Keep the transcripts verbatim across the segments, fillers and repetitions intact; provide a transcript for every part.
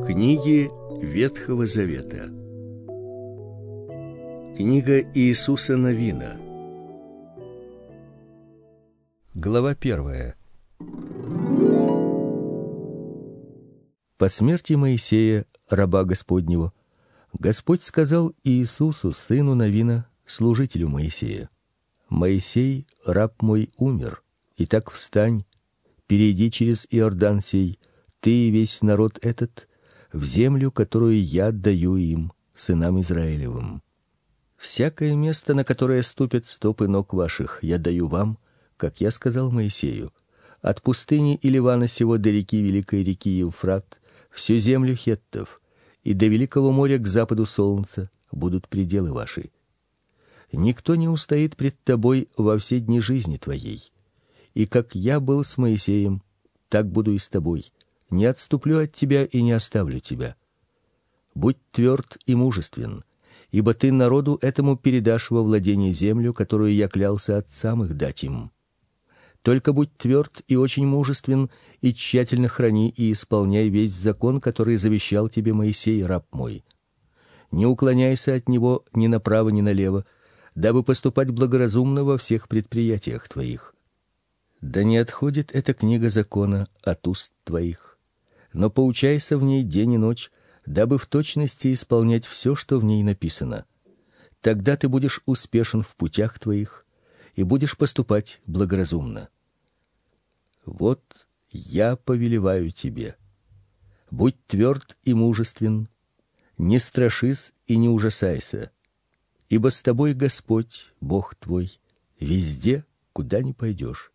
Книги Ветхого Завета. Книга Иисуса Навина. Глава первая. По смерти Моисея, раба Господнего, Господь сказал Иисусу, сыну Навина, служителю Моисея: Моисей, раб мой, умер. Итак, встань, перейди через Иордан сей, ты и весь народ этот, в землю, которую я даю им, сынам Израилевым. Всякое место, на которое ступят стопы ног ваших, я даю вам, как я сказал Моисею, от пустыни и Ливана сего до реки великой реки Евфрат, всю землю хеттов, и до великого моря к западу солнца будут пределы ваши. Никто не устоит пред тобой во все дни жизни твоей. И как я был с Моисеем, так буду и с тобой. Не отступлю от тебя и не оставлю тебя. Будь тверд и мужествен, ибо ты народу этому передашь во владение землю, которую я клялся отцам их дать им. Только будь тверд и очень мужествен, и тщательно храни и исполняй весь закон, который завещал тебе Моисей, раб мой. Не уклоняйся от него ни направо, ни налево, дабы поступать благоразумно во всех предприятиях твоих. Да не отходит эта книга закона от уст твоих, но поучайся в ней день и ночь, дабы в точности исполнять все, что в ней написано. Тогда ты будешь успешен в путях твоих и будешь поступать благоразумно. Вот я повелеваю тебе: будь тверд и мужествен, не страшись и не ужасайся, ибо с тобой Господь, Бог твой, везде, куда ни пойдешь.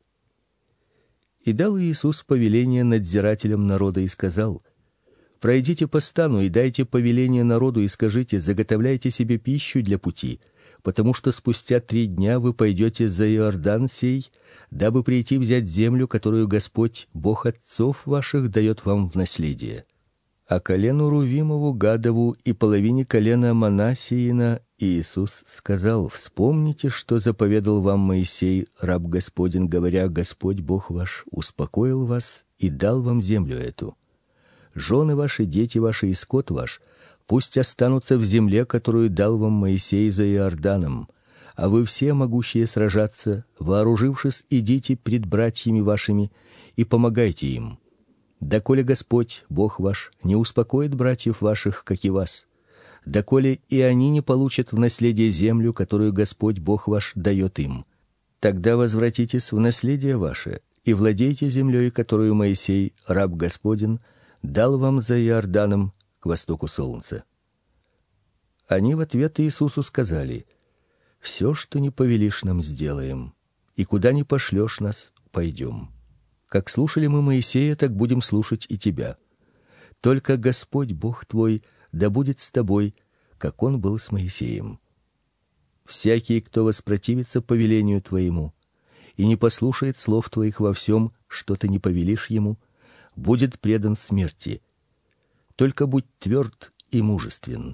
И дал Иисус повеление надзирателям народа и сказал: пройдите по стану и дайте повеление народу и скажите: заготовляйте себе пищу для пути, потому что спустя три дня вы пойдете за Иордан сей, дабы прийти взять землю, которую Господь, Бог отцов ваших, дает вам в наследие. А колену Рувимову, Гадову и половине колена Манассиина Иисус сказал: вспомните, что заповедал вам Моисей, раб Господень, говоря: Господь Бог ваш успокоил вас и дал вам землю эту. Жены ваши, дети ваши и скот ваш пусть останутся в земле, которую дал вам Моисей за Иорданом, а вы все, могущие сражаться, вооружившись, идите пред братьями вашими и помогайте им. Доколе Господь, Бог ваш, не успокоит братьев ваших, как и вас, доколе и они не получат в наследие землю, которую Господь, Бог ваш, дает им, тогда возвратитесь в наследие ваше и владейте землей, которую Моисей, раб Господень, дал вам за Иорданом к востоку солнца. Они в ответ Иисусу сказали: все, что не повелишь нам, сделаем, и куда ни пошлешь нас, пойдем. Как слушали мы Моисея, так будем слушать и тебя. Только Господь Бог твой да будет с тобой, как он был с Моисеем. Всякий, кто воспротивится повелению твоему и не послушает слов твоих во всем, что ты не повелишь ему, будет предан смерти. Только будь тверд и мужествен.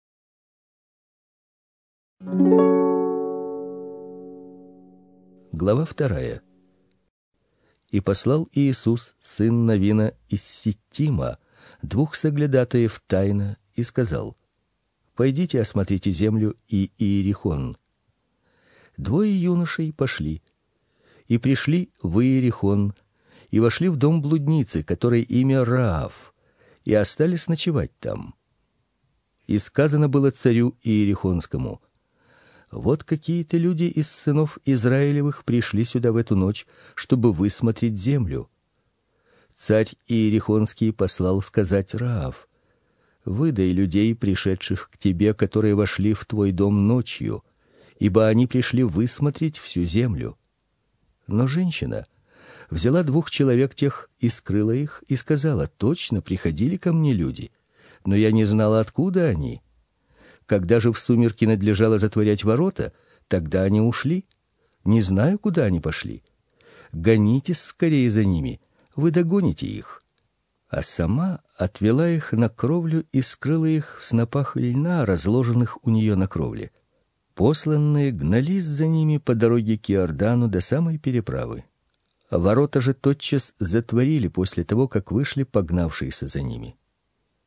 Глава вторая. И послал Иисус, сын Навина, из Ситтима двух соглядатаев тайно и сказал: пойдите осмотрите землю и Иерихон. Двое юношей пошли и пришли в Иерихон и вошли в дом блудницы, которой имя Раав, и остались ночевать там. И сказано было царю Иерихонскому: вот какие-то люди из сынов Израилевых пришли сюда в эту ночь, чтобы высмотреть землю. Царь Иерихонский послал сказать Раав: выдай людей, пришедших к тебе, которые вошли в твой дом ночью, ибо они пришли высмотреть всю землю. Но женщина взяла двух человек тех и скрыла их, и сказала: точно приходили ко мне люди, но я не знала, откуда они. Когда же в сумерки надлежало затворять ворота, тогда они ушли. Не знаю, куда они пошли. Гонитесь скорее за ними, вы догоните их. А сама отвела их на кровлю и скрыла их в снопах льна, разложенных у нее на кровле. Посланные гнались за ними по дороге к Иордану до самой переправы. Ворота же тотчас затворили после того, как вышли погнавшиеся за ними.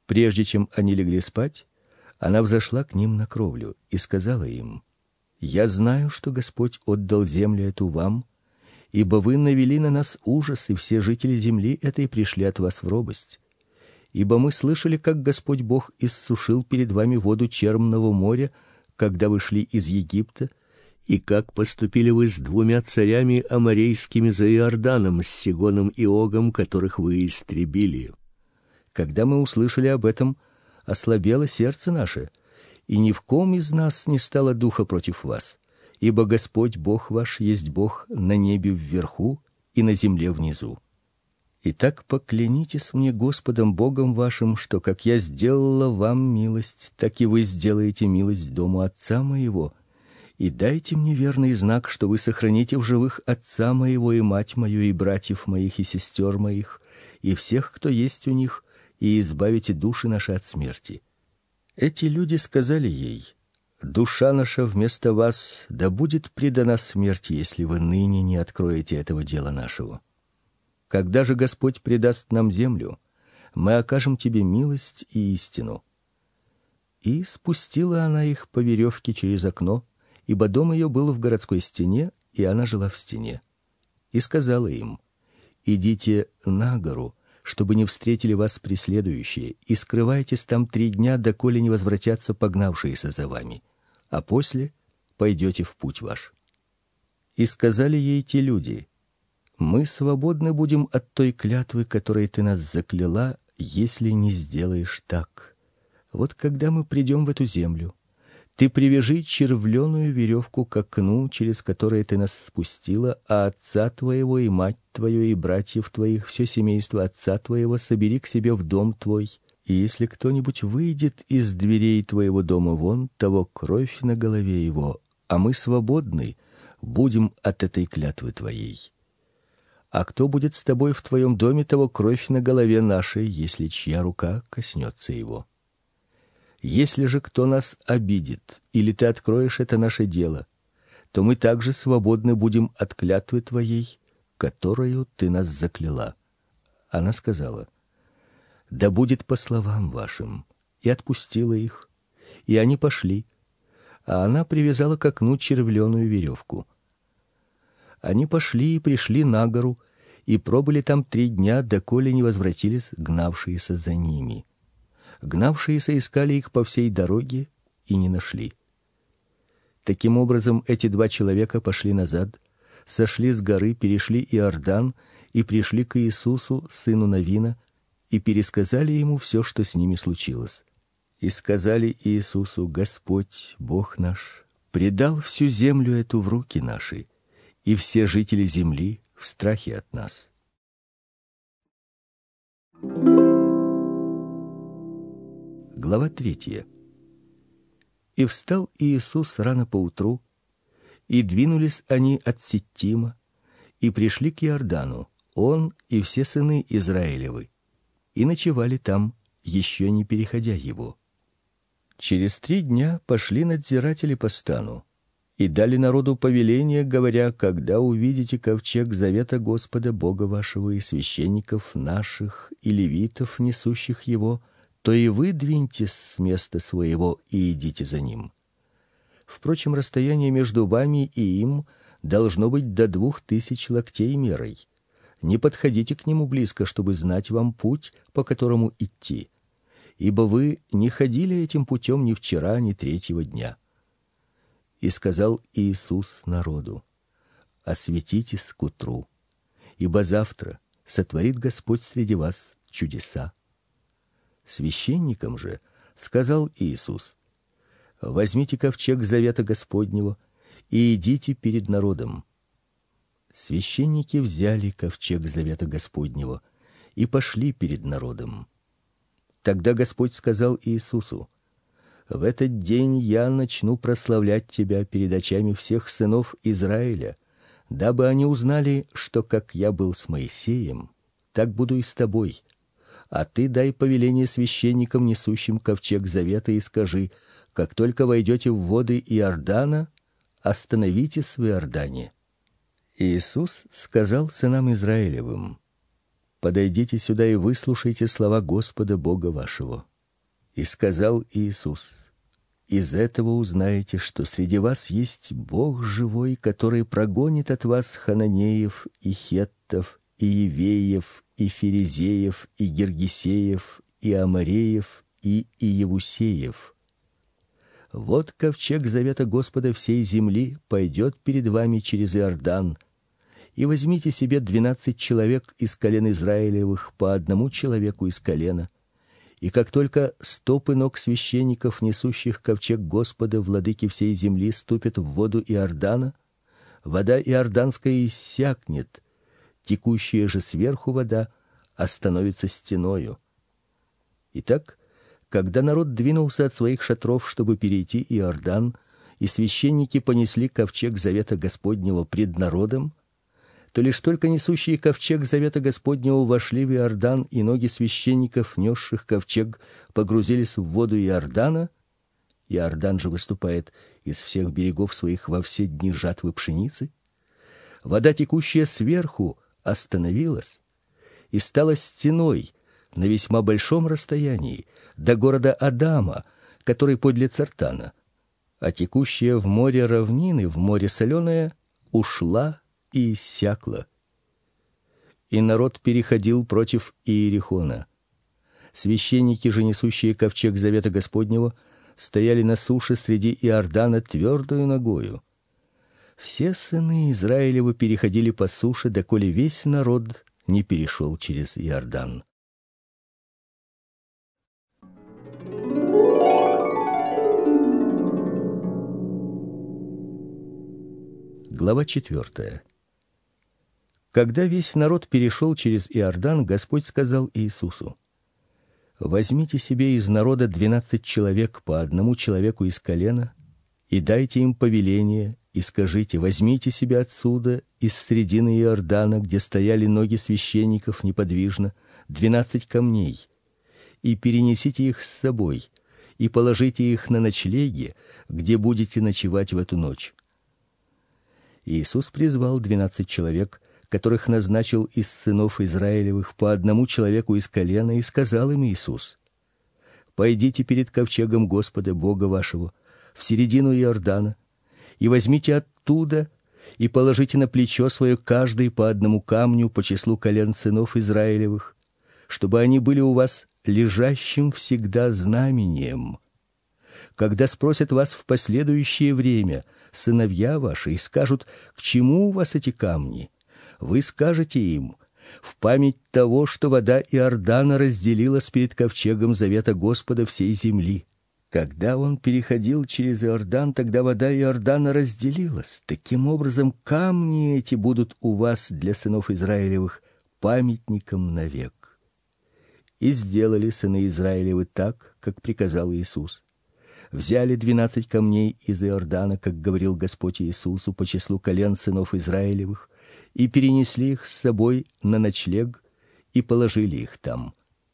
Прежде чем они легли спать, она взошла к ним на кровлю и сказала им: «Я знаю, что Господь отдал землю эту вам, ибо вы навели на нас ужас, и все жители земли этой пришли от вас в робость. Ибо мы слышали, как Господь Бог иссушил перед вами воду Чермного моря, когда вы шли из Египта, и как поступили вы с двумя царями аморейскими за Иорданом, с Сигоном и Огом, которых вы истребили. Когда мы услышали об этом, ослабело сердце наше, и ни в ком из нас не стало духа против вас, ибо Господь Бог ваш есть Бог на небе вверху и на земле внизу. Итак, поклянитесь мне Господом Богом вашим, что как я сделала вам милость, так и вы сделаете милость дому отца моего, и дайте мне верный знак, что вы сохраните в живых отца моего и мать мою и братьев моих и сестер моих и всех, кто есть у них, и избавите души наши от смерти». Эти люди сказали ей: «Душа наша вместо вас да будет предана смерти, если вы ныне не откроете этого дела нашего. Когда же Господь предаст нам землю, мы окажем тебе милость и истину». И спустила она их по веревке через окно, ибо дом ее был в городской стене, и она жила в стене. И сказала им: «Идите на гору, чтобы не встретили вас преследующие, и скрывайтесь там три дня, доколе не возвратятся погнавшиеся за вами, а после пойдете в путь ваш». И сказали ей те люди: «Мы свободны будем от той клятвы, которой ты нас закляла, если не сделаешь так. Вот когда мы придем в эту землю, ты привяжи червленую веревку к окну, через которое ты нас спустила, а отца твоего и мать твою и братьев твоих, все семейство отца твоего собери к себе в дом твой, и если кто-нибудь выйдет из дверей твоего дома вон, того кровь на голове его, а мы свободны будем от этой клятвы твоей. А кто будет с тобой в твоем доме, того кровь на голове нашей, если чья рука коснется его. Если же кто нас обидит, или ты откроешь это наше дело, то мы также свободны будем от клятвы твоей, которою ты нас закляла». Она сказала: «Да будет по словам вашим», и отпустила их, и они пошли, а она привязала к окну червленую веревку. Они пошли и пришли на гору, и пробыли там три дня, доколе не возвратились гнавшиеся за ними. Гнавшиеся искали их по всей дороге и не нашли. Таким образом, эти два человека пошли назад, сошли с горы, перешли Иордан и пришли к Иисусу, сыну Навина, и пересказали ему все, что с ними случилось. И сказали Иисусу: «Господь, Бог наш, предал всю землю эту в руки наши, и все жители земли в страхе от нас». Глава третья. И встал Иисус рано поутру, и двинулись они от Ситтима, и пришли к Иордану, он и все сыны Израилевы, и ночевали там, еще не переходя его. Через три дня пошли надзиратели по стану и дали народу повеление, говоря: «Когда увидите ковчег завета Господа Бога вашего и священников наших и левитов, несущих его, то и вы двиньтесь с места своего и идите за ним. Впрочем, расстояние между вами и им должно быть до двух тысяч локтей мерой. Не подходите к нему близко, чтобы знать вам путь, по которому идти, ибо вы не ходили этим путем ни вчера, ни третьего дня». И сказал Иисус народу: «Осветитесь к утру, ибо завтра сотворит Господь среди вас чудеса». Священникам же сказал Иисус: «Возьмите ковчег завета Господнего и идите перед народом». Священники взяли ковчег завета Господнего и пошли перед народом. Тогда Господь сказал Иисусу: «В этот день я начну прославлять тебя перед очами всех сынов Израиля, дабы они узнали, что как я был с Моисеем, так буду и с тобой. А ты дай повеление священникам, несущим ковчег завета, и скажи: как только войдете в воды Иордана, остановитесь в Иордане». Иисус сказал сынам Израилевым: «Подойдите сюда и выслушайте слова Господа Бога вашего. И сказал Иисус: из этого узнаете, что среди вас есть Бог живой, который прогонит от вас хананеев и хеттов и евеев и ферезеев и гиргесеев и амореев и иевусеев. Вот ковчег завета Господа всей земли пойдет перед вами через Иордан. И возьмите себе двенадцать человек из колен Израилевых, по одному человеку из колена. И как только стопы ног священников, несущих ковчег Господа, владыки всей земли, ступят в воду Иордана, вода иорданская иссякнет, текущая же сверху вода остановится стеною. Итак, когда народ двинулся от своих шатров, чтобы перейти Иордан, и священники понесли ковчег завета Господнего пред народом, то лишь только несущие ковчег завета Господнего вошли в Иордан, и ноги священников, несших ковчег, погрузились в воду Иордана. Иордан же выступает из всех берегов своих во все дни жатвы пшеницы. Вода, текущая сверху, остановилась и стала стеной на весьма большом расстоянии до города Адама, который подле Цартана, а текущая в море равнины, в море соленое, ушла и иссякла. И народ переходил против Иерихона. Священники же, несущие ковчег завета Господнего, стояли на суше среди Иордана твердою ногою. Все сыны Израилевы переходили по суше, доколе весь народ не перешел через Иордан. Глава четвертая. Когда весь народ перешел через Иордан, Господь сказал Иисусу: возьмите себе из народа двенадцать человек, по одному человеку из колена, и дайте им повеление, и скажите: возьмите себе отсюда, из средины Иордана, где стояли ноги священников неподвижно, двенадцать камней, и перенесите их с собой, и положите их на ночлеги, где будете ночевать в эту ночь. Иисус призвал двенадцать человек, которых назначил из сынов Израилевых, по одному человеку из колена, и сказал им Иисус: пойдите перед ковчегом Господа Бога вашего в середину Иордана, и возьмите оттуда и положите на плечо свое каждый по одному камню по числу колен сынов Израилевых, чтобы они были у вас лежащим всегда знамением. Когда спросят вас в последующее время сыновья ваши и скажут: к чему у вас эти камни, вы скажете им: в память того, что вода Иордана разделилась перед ковчегом завета Господа всей земли. Когда он переходил через Иордан, тогда вода Иордана разделилась. Таким образом, камни эти будут у вас для сынов Израилевых памятником навек. И сделали сыны Израилевы так, как приказал Иисус. Взяли двенадцать камней из Иордана, как говорил Господь Иисусу, по числу колен сынов Израилевых, и перенесли их с собой на ночлег и положили их там.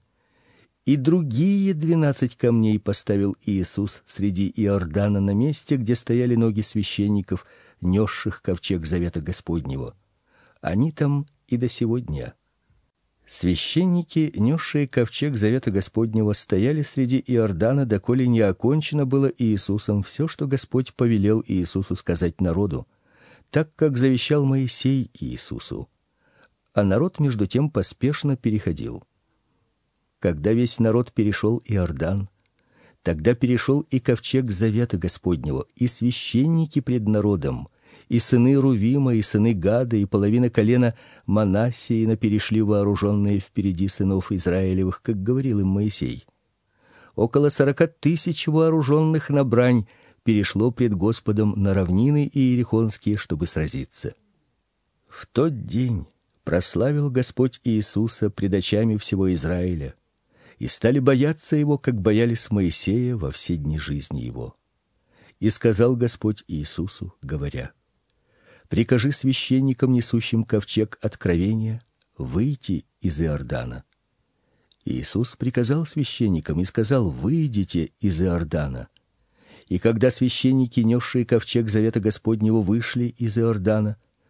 И другие двенадцать камней поставил Иисус среди Иордана на месте, где стояли ноги священников, несших ковчег завета Господнего. Они там и до сего дня. Священники, несшие ковчег завета Господнего, стояли среди Иордана, доколе не окончено было Иисусом все, что Господь повелел Иисусу сказать народу, так как завещал Моисей Иисусу. А народ между тем поспешно переходил. Когда весь народ перешел Иордан, тогда перешел и ковчег завета Господнего, и священники пред народом, и сыны Рувима, и сыны Гада, и половина колена Манассеина перешли вооруженные впереди сынов Израилевых, как говорил им Моисей. Около сорока тысяч вооруженных на брань перешло пред Господом на равнины иерихонские, чтобы сразиться. В тот день прославил Господь Иисуса пред очами всего Израиля, и стали бояться его, как боялись Моисея во все дни жизни его. И сказал Господь Иисусу, говоря: прикажи священникам, несущим ковчег откровения, выйти из Иордана. Иисус приказал священникам и сказал: выйдите из Иордана. И когда священники, несшие ковчег завета Господнего, вышли из Иордана,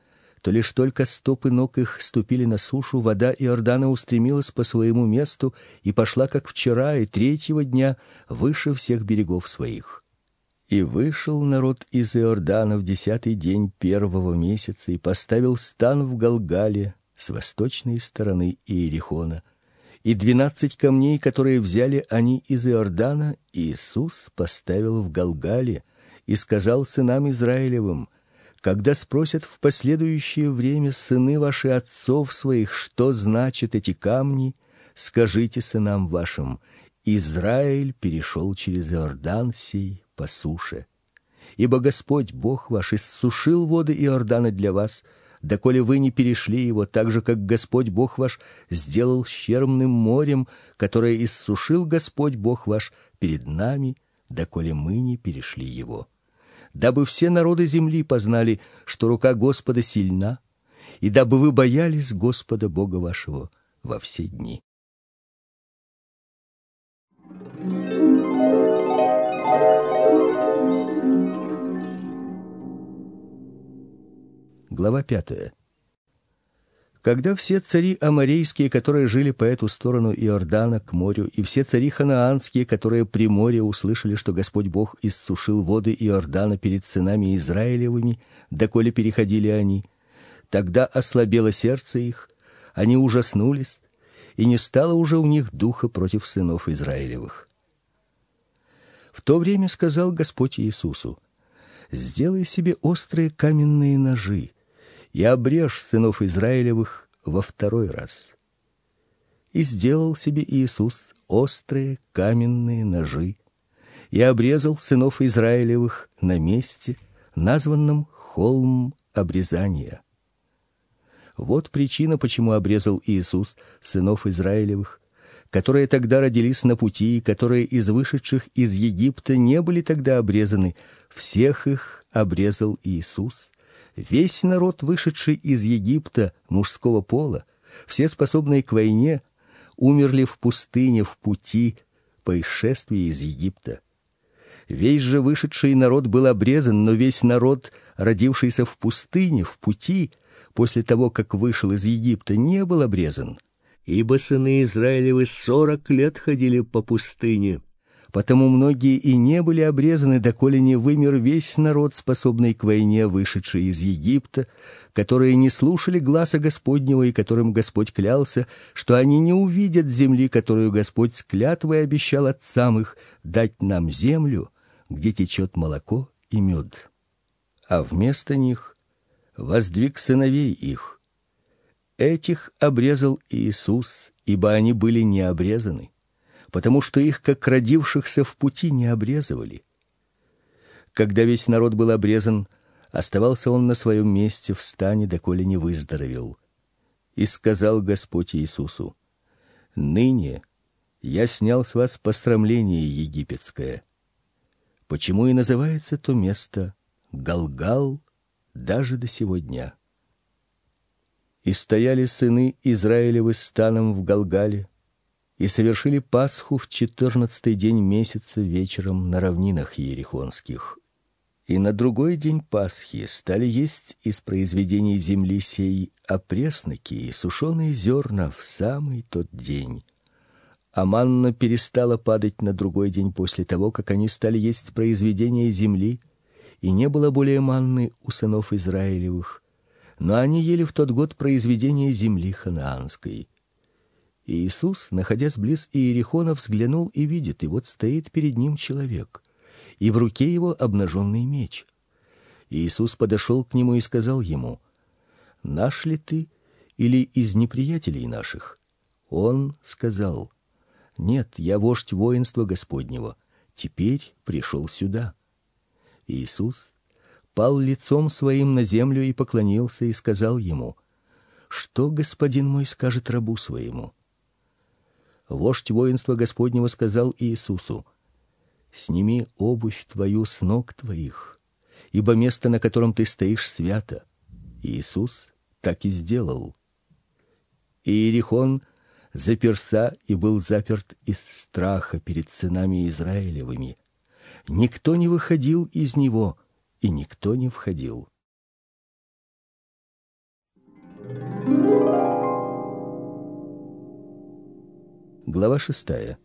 то лишь только стопы ног их ступили на сушу, вода Иордана устремилась по своему месту и пошла, как вчера, и третьего дня выше всех берегов своих. И вышел народ из Иордана в десятый день первого месяца и поставил стан в Галгале с восточной стороны Иерихона. И двенадцать камней, которые взяли они из Иордана, Иисус поставил в Галгале и сказал сынам Израилевым: когда спросят в последующее время сыны ваши отцов своих, что значат эти камни, скажите сынам вашим: Израиль перешел через Иордан сей по суше. Ибо Господь Бог ваш иссушил воды Иордана для вас, доколе вы не перешли его, так же как Господь Бог ваш сделал щербным морем, которое иссушил Господь Бог ваш перед нами, доколе мы не перешли его. Дабы все народы земли познали, что рука Господа сильна, и дабы вы боялись Господа Бога вашего во все дни. Глава пятая. Когда все цари аморейские, которые жили по эту сторону Иордана к морю, и все цари ханаанские, которые при море, услышали, что Господь Бог иссушил воды Иордана перед сынами Израилевыми, доколе переходили они, тогда ослабело сердце их, они ужаснулись, и не стало уже у них духа против сынов Израилевых. В то время сказал Господь Иисусу: сделай себе острые каменные ножи и обрежь сынов Израилевых во второй раз. И сделал себе Иисус острые каменные ножи и обрезал сынов Израилевых на месте, названном холм обрезания. Вот причина, почему обрезал Иисус сынов Израилевых, которые тогда родились на пути и которые из вышедших из Египта не были тогда обрезаны. Всех их обрезал Иисус. Весь народ, вышедший из Египта мужского пола, все способные к войне, умерли в пустыне в пути по исшествии из Египта. Весь же вышедший народ был обрезан, но весь народ, родившийся в пустыне в пути после того, как вышел из Египта, не был обрезан. Ибо сыны Израилевы сорок лет ходили по пустыне. Потому многие и не были обрезаны, доколе не вымер весь народ, способный к войне, вышедший из Египта, которые не слушали гласа Господнего и которым Господь клялся, что они не увидят земли, которую Господь с клятвой обещал отцам их дать нам землю, где течет молоко и мед. А вместо них воздвиг сыновей их. Этих обрезал Иисус, ибо они были не обрезаны, потому что их, как родившихся в пути, не обрезывали. Когда весь народ был обрезан, оставался он на своем месте в стане, доколе не выздоровел. И сказал Господь Иисусу: ныне я снял с вас посрамление египетское. Почему и называется то место Галгал даже до сего дня. И стояли сыны Израилевы станом в Галгале, и совершили Пасху в четырнадцатый день месяца вечером на равнинах иерихонских. И на другой день Пасхи стали есть из произведений земли сей опресноки и сушеные зерна в самый тот день. А манна перестала падать на другой день после того, как они стали есть произведения земли, и не было более манны у сынов Израилевых, но они ели в тот год произведения земли ханаанской. И Иисус, находясь близ Иерихона, взглянул и видит, и вот стоит перед ним человек, и в руке его обнаженный меч. И Иисус подошел к нему и сказал ему: наш ли ты или из неприятелей наших? Он сказал: нет, я вождь воинства Господнего, теперь пришел сюда. Иисус пал лицом своим на землю и поклонился и сказал ему: что господин мой скажет рабу своему? Вождь воинства Господнего сказал Иисусу: сними обувь твою с ног твоих, ибо место, на котором ты стоишь, свято. Иисус так и сделал. Иерихон заперся и был заперт из страха перед сынами Израилевыми. Никто не выходил из него, и никто не входил. Глава шестая.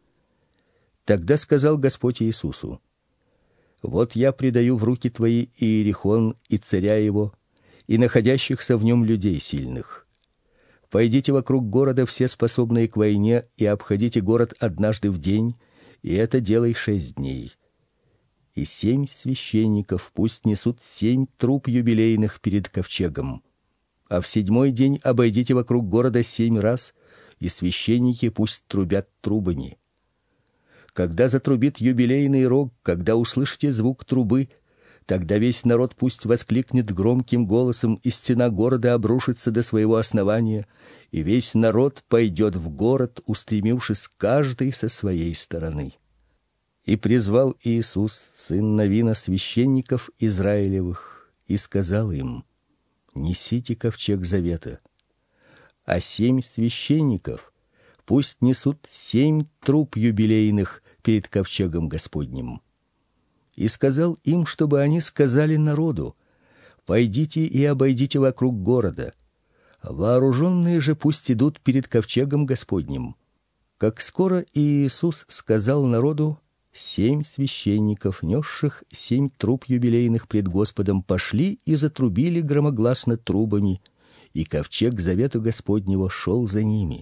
Тогда сказал Господь Иисусу: вот я предаю в руки твои Иерихон и царя его, и находящихся в нем людей сильных. Пойдите вокруг города все способные к войне, и обходите город однажды в день, и это делай шесть дней. И семь священников пусть несут семь труб юбилейных перед ковчегом. А в седьмой день обойдите вокруг города семь раз, и священники пусть трубят трубами. Когда затрубит юбилейный рог, когда услышите звук трубы, тогда весь народ пусть воскликнет громким голосом, и стена города обрушится до своего основания, и весь народ пойдет в город, устремившись каждый со своей стороны. И призвал Иисус, сын Навина, священников Израилевых, и сказал им: несите ковчег завета. А семь священников пусть несут семь труб юбилейных перед ковчегом Господним. И сказал им, чтобы они сказали народу: пойдите и обойдите вокруг города. Вооруженные же пусть идут перед ковчегом Господним. Как скоро Иисус сказал народу, семь священников, несших семь труб юбилейных пред Господом, пошли и затрубили громогласно трубами, и ковчег завета Господнего шел за ними.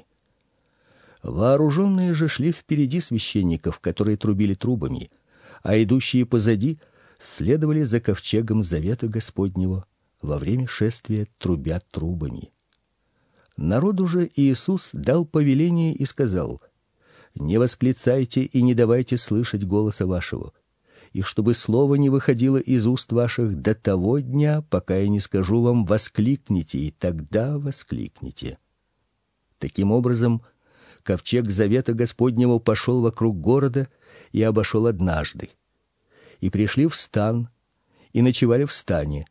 Вооруженные же шли впереди священников, которые трубили трубами, а идущие позади следовали за ковчегом завета Господнего во время шествия, трубя трубами. Народу же Иисус дал повеление и сказал: не восклицайте и не давайте слышать голоса вашего, и чтобы слово не выходило из уст ваших до того дня, пока я не скажу вам: воскликните, и тогда воскликните. Таким образом, ковчег завета Господнего пошел вокруг города и обошел однажды. И пришли в стан, и ночевали в стане.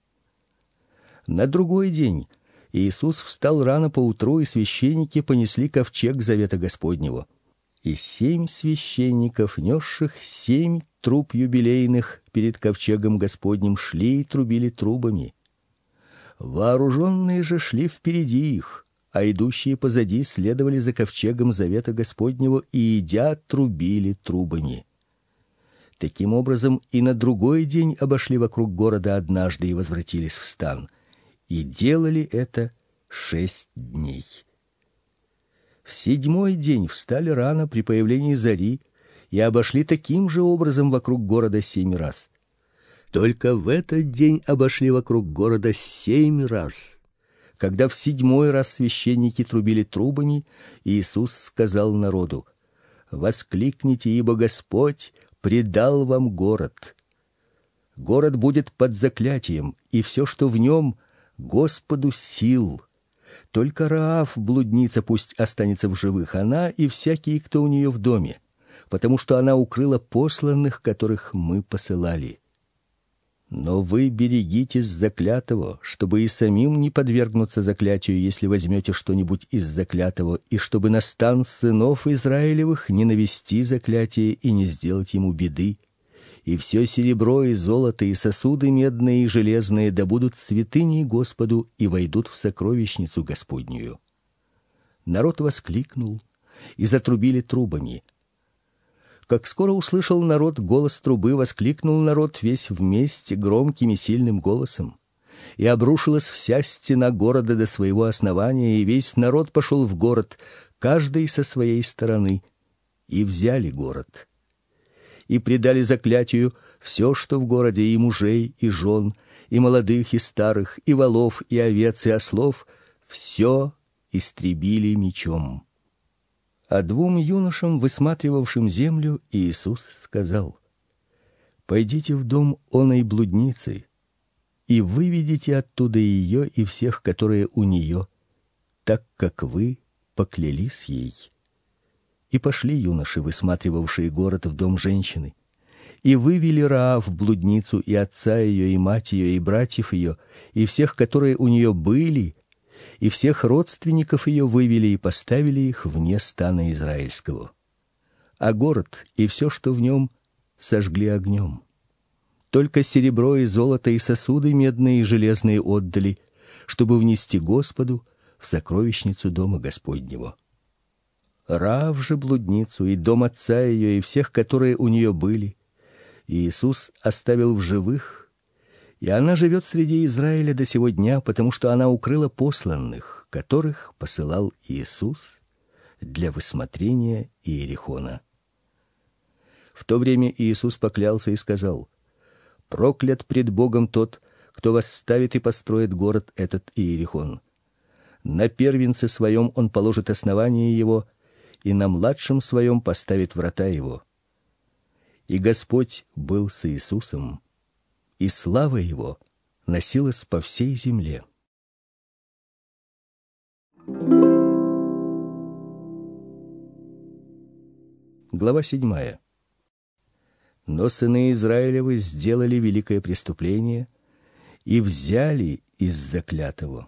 На другой день Иисус встал рано поутру, и священники понесли ковчег завета Господнего. И семь священников, несших семь труб юбилейных перед ковчегом Господним, шли и трубили трубами. Вооруженные же шли впереди их, а идущие позади следовали за ковчегом завета Господнего и, идя, трубили трубами. Таким образом, и на другой день обошли вокруг города однажды и возвратились в стан, и делали это шесть дней. В седьмой день встали рано при появлении зари и обошли таким же образом вокруг города семь раз. Только в этот день обошли вокруг города семь раз. Когда в седьмой раз священники трубили трубами, Иисус сказал народу: воскликните, ибо Господь предал вам город. Город будет под заклятием, и все, что в нем, Господу сил. Только Раав, блудница, пусть останется в живых, она и всякий, кто у нее в доме, потому что она укрыла посланных, которых мы посылали. Но вы берегитесь заклятого, чтобы и самим не подвергнуться заклятию, если возьмете что-нибудь из заклятого, и чтобы на стан сынов Израилевых не навести заклятие и не сделать ему беды. И все серебро и золото и сосуды медные и железные да будут святыней Господу и войдут в сокровищницу Господнюю. Народ воскликнул, и затрубили трубами. Как скоро услышал народ голос трубы, воскликнул народ весь вместе громким и сильным голосом. И обрушилась вся стена города до своего основания, и весь народ пошел в город, каждый со своей стороны, и взяли город. И предали заклятию все, что в городе, и мужей, и жен, и молодых, и старых, и волов, и овец, и ослов, все истребили мечом. А двум юношам, высматривавшим землю, Иисус сказал: пойдите в дом оной блудницы и выведите оттуда ее и всех, которые у нее, так как вы поклялись ей. И пошли юноши, высматривавшие город, в дом женщины, и вывели Раав, блудницу, и отца ее, и мать ее, и братьев ее, и всех, которые у нее были, и всех родственников ее вывели и поставили их вне стана израильского. А город и все, что в нем, сожгли огнем. Только серебро и золото и сосуды медные и железные отдали, чтобы внести Господу в сокровищницу дома Господнего. Раав же блудницу, и дом отца ее, и всех, которые у нее были, Иисус оставил в живых, и она живет среди Израиля до сего дня, потому что она укрыла посланных, которых посылал Иисус для высмотрения Иерихона. В то время Иисус поклялся и сказал: проклят пред Богом тот, кто восставит и построит город этот Иерихон. На первенце своем он положит основание его, и на младшем своем поставит врата его. И Господь был с Иисусом, и слава его носилась по всей земле. Глава седьмая. Но сыны Израилевы сделали великое преступление и взяли из заклятого.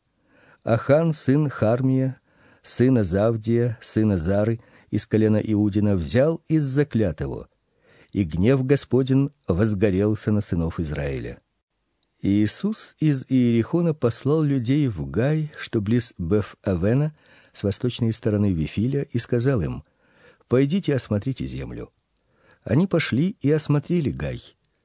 Ахан, сын Хармия, сына Завдия, сына Зары, из колена Иудина, взял из заклятого, и гнев Господень возгорелся на сынов Израиля. И Иисус из Иерихона послал людей в Гай, что близ Беф-Авена, с восточной стороны Вифиля, и сказал им: пойдите осмотрите землю. Они пошли и осмотрели Гай.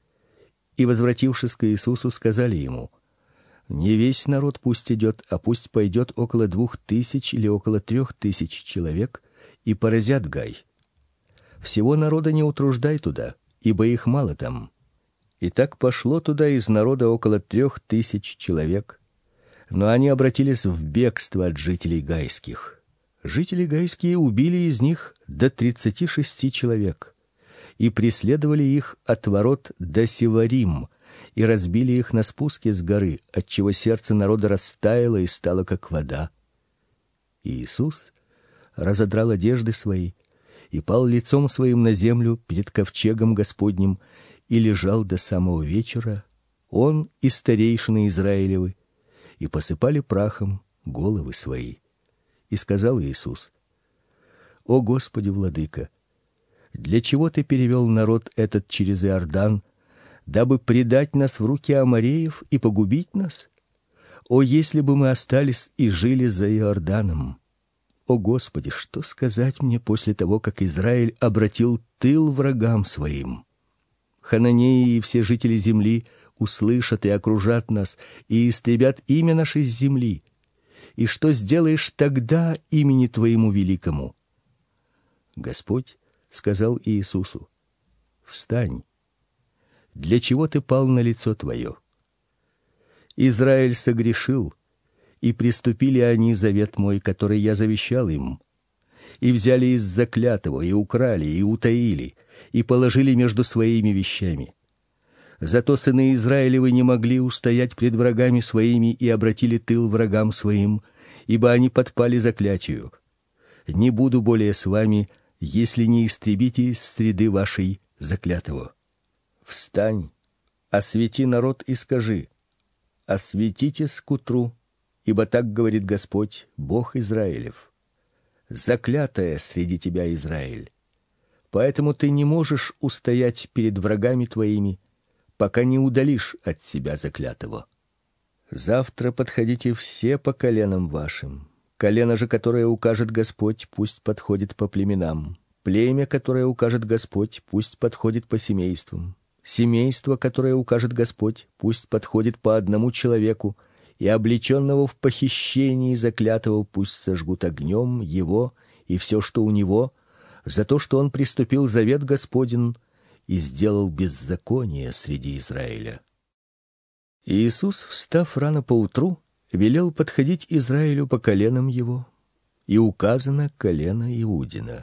И, возвратившись к Иисусу, сказали ему: не весь народ пусть идет, а пусть пойдет около двух тысяч или около трех тысяч человек, и поразят Гай. Всего народа не утруждай туда, ибо их мало там. И так пошло туда из народа около трех тысяч человек, но они обратились в бегство от жителей гайских. Жители гайские убили из них до тридцати шести человек, и преследовали их от ворот до Севарим, и разбили их на спуске с горы, отчего сердце народа растаяло и стало как вода. И Иисус разодрал одежды свои и пал лицом своим на землю перед ковчегом Господним, и лежал до самого вечера, он и старейшины Израилевы, и посыпали прахом головы свои. И сказал Иисус: о Господи, владыка, для чего ты перевел народ этот через Иордан, дабы предать нас в руки амореев и погубить нас? О, если бы мы остались и жили за Иорданом! О Господи, что сказать мне после того, как Израиль обратил тыл врагам своим? Хананеи и все жители земли услышат и окружат нас, и истребят имя наше с земли. И что сделаешь тогда имени твоему великому? Господь сказал Иисусу: встань. Для чего ты пал на лицо твое? Израиль согрешил, и приступили они завет мой, который я завещал им, и взяли из заклятого, и украли, и утаили, и положили между своими вещами. Зато сыны Израилевы не могли устоять пред врагами своими и обратили тыл врагам своим, ибо они подпали заклятию. Не буду более с вами, если не истребите из среды вашей заклятого. Встань, освети народ и скажи: осветитесь к утру, ибо так говорит Господь, Бог Израилев: заклятая среди тебя Израиль. Поэтому ты не можешь устоять перед врагами твоими, пока не удалишь от себя заклятого. Завтра подходите все по коленам вашим. Колено же, которое укажет Господь, пусть подходит по племенам. Племя, которое укажет Господь, пусть подходит по семействам. Семейство, которое укажет Господь, пусть подходит по одному человеку, и облеченного в похищении заклятого пусть сожгут огнем его и все, что у него, за то, что он приступил завет Господень и сделал беззаконие среди Израиля. Иисус, встав рано поутру, велел подходить Израилю по коленам его, и указано колено Иудина.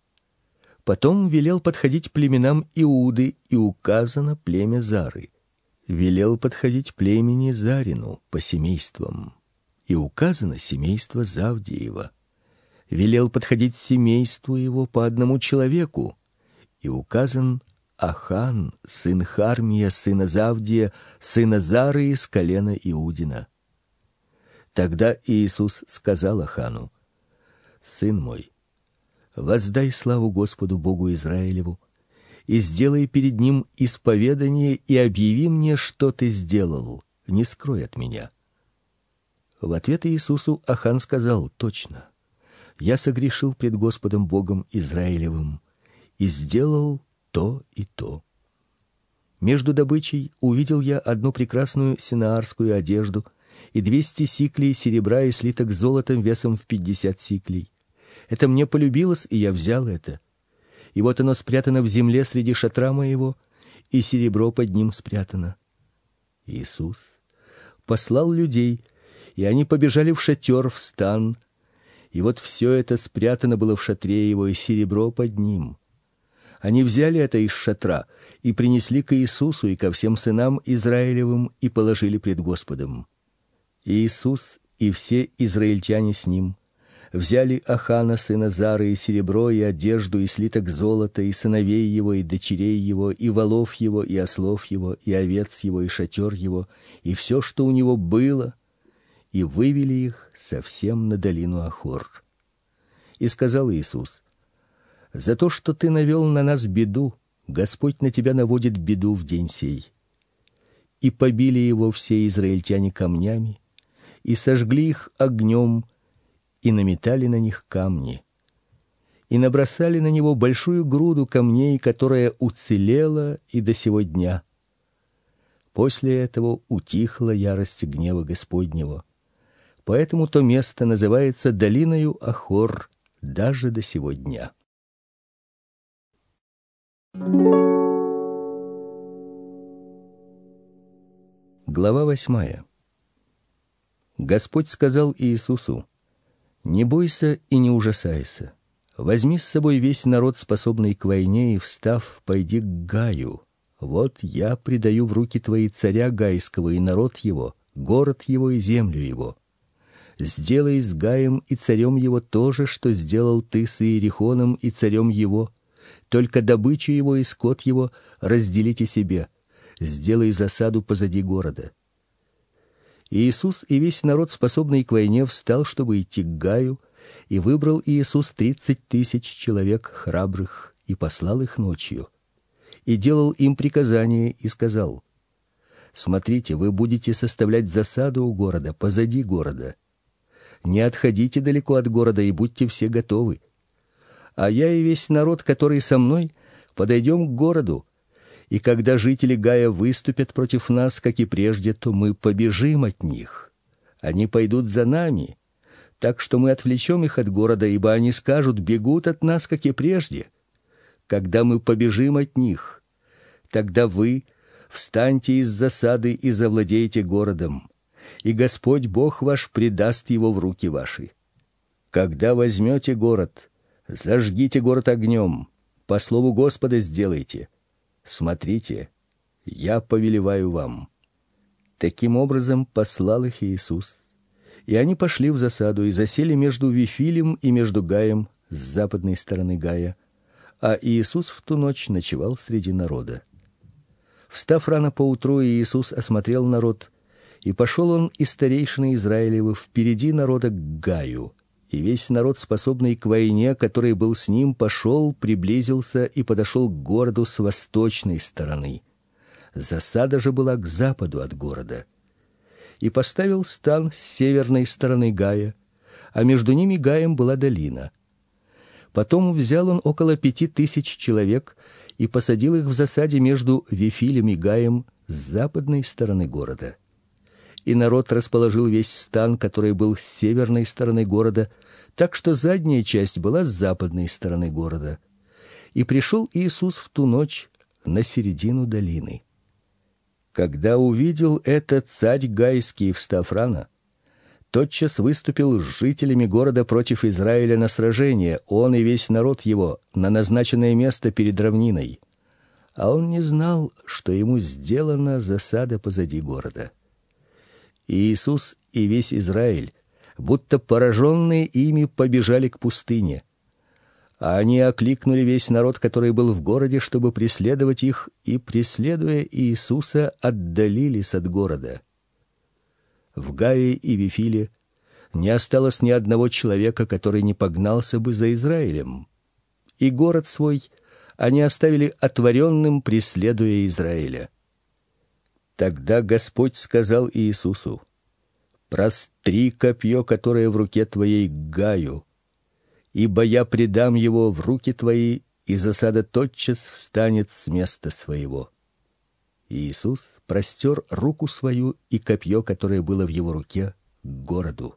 Потом велел подходить племенам Иуды, и указано племя Зары. Велел подходить племени Зарину по семействам, и указано семейство Завдиева. Велел подходить семейству его по одному человеку, и указан Ахан, сын Хармия, сына Завдия, сына Зары из колена Иудина. Тогда Иисус сказал Ахану: сын мой, воздай славу Господу Богу Израилеву, и сделай перед ним исповедание, и объяви мне, что ты сделал, не скрой от меня. В ответ Иисусу Ахан сказал: точно, я согрешил пред Господом Богом Израилевым и сделал то и то. Между добычей увидел я одну прекрасную синаарскую одежду и двести сиклей серебра и слиток золотом весом в пятьдесят сиклей. Это мне полюбилось, и я взял это. И вот оно спрятано в земле среди шатра моего, и серебро под ним спрятано. Иисус послал людей, и они побежали в шатер, в стан, и вот все это спрятано было в шатре его, и серебро под ним. Они взяли это из шатра и принесли к Иисусу и ко всем сынам Израилевым и положили пред Господом. Иисус и все израильтяне с ним взяли Ахана сына Зары и серебро и одежду и слиток золота и сыновей его и дочерей его и волов его и ослов его и овец его и шатер его и все, что у него было, и вывели их совсем на долину Ахор. И сказал Иисус: за то, что ты навел на нас беду, Господь на тебя наводит беду в день сей. И побили его все израильтяне камнями, и сожгли их огнем, и наметали на них камни, и набросали на него большую груду камней, которая уцелела и до сего дня. После этого утихла ярость гнева Господнего. Поэтому то место называется долиною Ахор даже до сего дня. Глава восьмая. Господь сказал Иисусу: не бойся и не ужасайся. Возьми с собой весь народ, способный к войне, и, встав, пойди к Гаю. Вот я предаю в руки твои царя Гайского и народ его, город его и землю его. Сделай с Гаем и царем его то же, что сделал ты с Иерихоном и царем его. Только добычу его и скот его разделите себе. Сделай засаду позади города. Иисус и весь народ, способный к войне, встал, чтобы идти к Гаю, и выбрал Иисус тридцать тысяч человек храбрых и послал их ночью. И делал им приказание и сказал: смотрите, вы будете составлять засаду у города, позади города. Не отходите далеко от города и будьте все готовы. А я и весь народ, который со мной, подойдем к городу. И когда жители Гая выступят против нас, как и прежде, то мы побежим от них. Они пойдут за нами, так что мы отвлечем их от города, ибо они скажут: бегут от нас, как и прежде. Когда мы побежим от них, тогда вы встаньте из засады и завладейте городом, и Господь Бог ваш предаст его в руки ваши. Когда возьмете город, зажгите город огнем, по слову Господа сделайте. Смотрите, я повелеваю вам. Таким образом послал их Иисус, и они пошли в засаду и засели между Вифилем и между Гаем с западной стороны Гая, а Иисус в ту ночь ночевал среди народа. Встав рано поутру, Иисус осмотрел народ, и пошел он и старейшины Израилевы впереди народа к Гаю. И весь народ, способный к войне, который был с ним, пошел, приблизился и подошел к городу с восточной стороны. Засада же была к западу от города. И поставил стан с северной стороны Гая, а между ними Гаем была долина. Потом взял он около пяти тысяч человек и посадил их в засаде между Вифилем и Гаем с западной стороны города. И народ расположил весь стан, который был с северной стороны города, так что задняя часть была с западной стороны города. И пришел Иисус в ту ночь на середину долины. Когда увидел это царь Гайский, встав рано, тотчас выступил с жителями города против Израиля на сражение, он и весь народ его, на назначенное место перед равниной. А он не знал, что ему сделана засада позади города. И Иисус и весь Израиль, будто пораженные ими, побежали к пустыне. А они окликнули весь народ, который был в городе, чтобы преследовать их, и, преследуя Иисуса, отдалились от города. В Гае и Вифиле не осталось ни одного человека, который не погнался бы за Израилем. И город свой они оставили отворенным, преследуя Израиля. Тогда Господь сказал Иисусу: простри копье, которое в руке твоей, к Гаю. ибо я предам его в руки твои, и засада тотчас встанет с места своего». И Иисус простер руку свою и копье, которое было в его руке, к городу.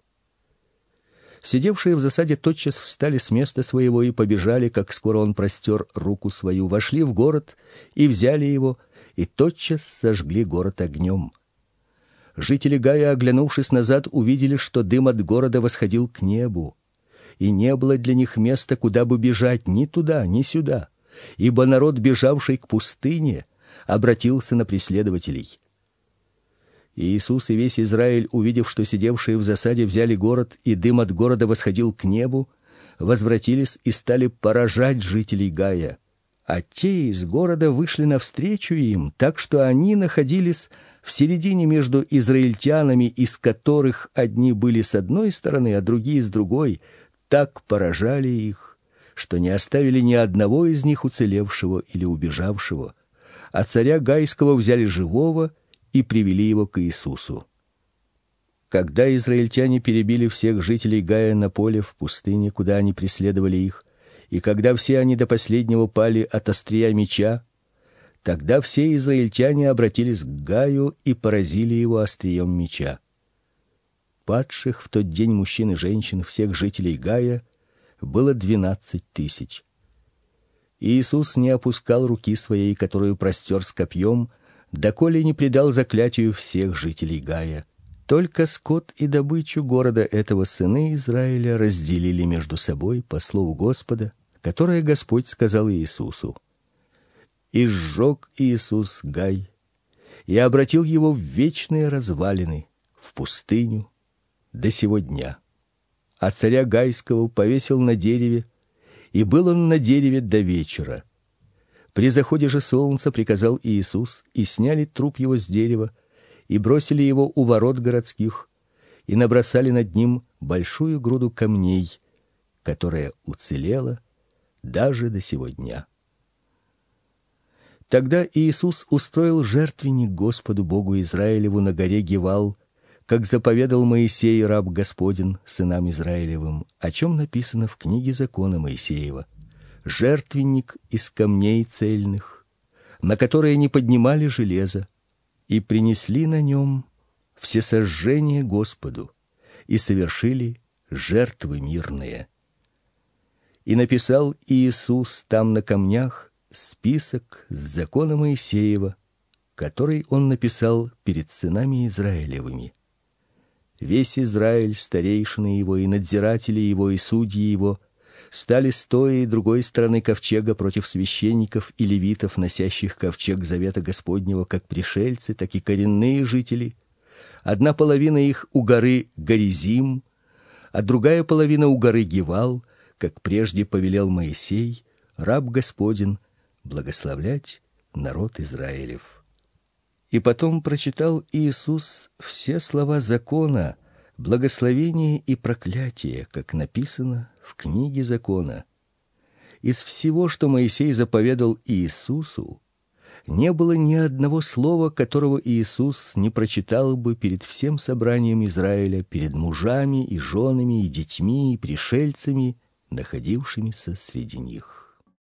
Сидевшие в засаде тотчас встали с места своего и побежали, как скоро он простер руку свою, вошли в город и взяли его, и тотчас сожгли город огнем. Жители Гая, оглянувшись назад, увидели, что дым от города восходил к небу, и не было для них места, куда бы бежать, ни туда, ни сюда, ибо народ, бежавший к пустыне, обратился на преследователей. И Иисус и весь Израиль, увидев, что сидевшие в засаде взяли город, и дым от города восходил к небу, возвратились и стали поражать жителей Гая. А те из города вышли навстречу им, так что они находились в середине между израильтянами, из которых одни были с одной стороны, а другие с другой, так поражали их, что не оставили ни одного из них уцелевшего или убежавшего, а царя Гайского взяли живого и привели его к Иисусу. Когда израильтяне перебили всех жителей Гая на поле в пустыне, куда они преследовали их, и когда все они до последнего пали от острия меча, тогда все израильтяне обратились к Гаю и поразили его острием меча. Падших в тот день мужчин и женщин, всех жителей Гая, было двенадцать тысяч. Иисус не опускал руки своей, которую простер с копьем, доколе не предал заклятию всех жителей Гая. Только скот и добычу города этого сыны Израиля разделили между собой по слову Господа, которое Господь сказал Иисусу. И сжег Иисус Гай, и обратил его в вечные развалины, в пустыню, до сего дня. А царя Гайского повесил на дереве, и был он на дереве до вечера. При заходе же солнца приказал Иисус, и сняли труп его с дерева, и бросили его у ворот городских, и набросали над ним большую груду камней, которая уцелела даже до сего дня. Тогда Иисус устроил жертвенник Господу Богу Израилеву на горе Гивал, как заповедал Моисей, раб Господень, сынам Израилевым, о чем написано в книге закона Моисеева: жертвенник из камней цельных, на которые не поднимали железа, и принесли на нем всесожжение Господу, и совершили жертвы мирные. И написал Иисус там на камнях список с закона Моисеева, который он написал перед сынами Израилевыми. Весь Израиль, старейшины его и надзиратели его и судьи его, стали с той и другой стороны ковчега против священников и левитов, носящих ковчег завета Господнего, как пришельцы, так и коренные жители. Одна половина их у горы Горизим, а другая половина у горы Гивал, как прежде повелел Моисей, раб Господень, благословлять народ Израилев. И потом прочитал Иисус все слова закона, благословение и проклятие, как написано в книге закона. Из всего, что Моисей заповедал Иисусу, не было ни одного слова, которого Иисус не прочитал бы перед всем собранием Израиля, перед мужами и женами и детьми и пришельцами, находившимися среди них.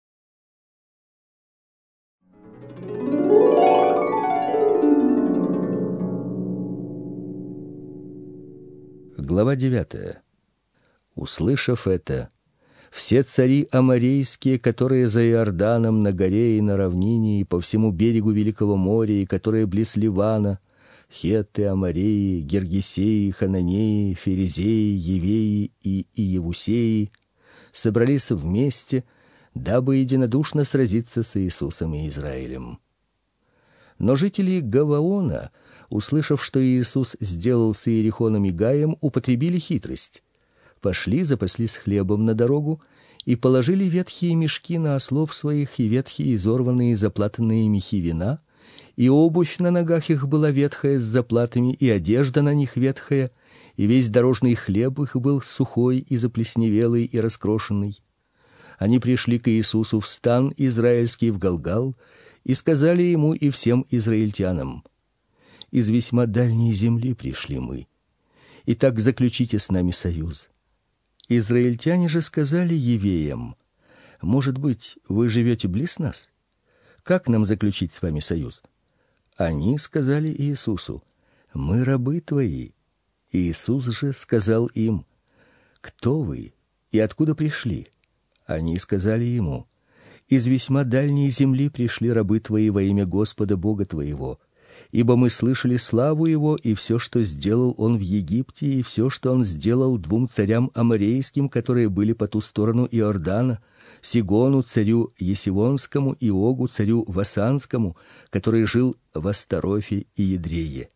Глава девятая. Услышав это, все цари аморейские, которые за Иорданом на горе и на равнине и по всему берегу Великого моря, и которые близ Ливана, хетты, амореи, гергесеи, хананеи, ферезеи, евеи и иевусеи, собрались вместе, дабы единодушно сразиться с Иисусом и Израилем. Но жители Гаваона, услышав, что Иисус сделал с Иерихоном и Гаем, употребили хитрость. Пошли, запаслись хлебом на дорогу и положили ветхие мешки на ослов своих и ветхие изорванные заплатанные мехи вина, и обувь на ногах их была ветхая с заплатами, и одежда на них ветхая, и весь дорожный хлеб их был сухой и заплесневелый и раскрошенный. Они пришли к Иисусу в стан израильский в Галгал и сказали ему и всем израильтянам: из весьма дальней земли пришли мы. Итак, заключите с нами союз. Израильтяне же сказали евеям: может быть, вы живете близ нас? Как нам заключить с вами союз? Они сказали Иисусу: мы рабы твои. Иисус же сказал им: кто вы и откуда пришли? Они сказали ему: из весьма дальней земли пришли рабы твои во имя Господа Бога твоего. Ибо мы слышали славу его и все, что сделал он в Египте, и все, что он сделал двум царям аморейским, которые были по ту сторону Иордана, Сигону царю Есивонскому и Огу царю Васанскому, который жил в Астарофе и Едрее.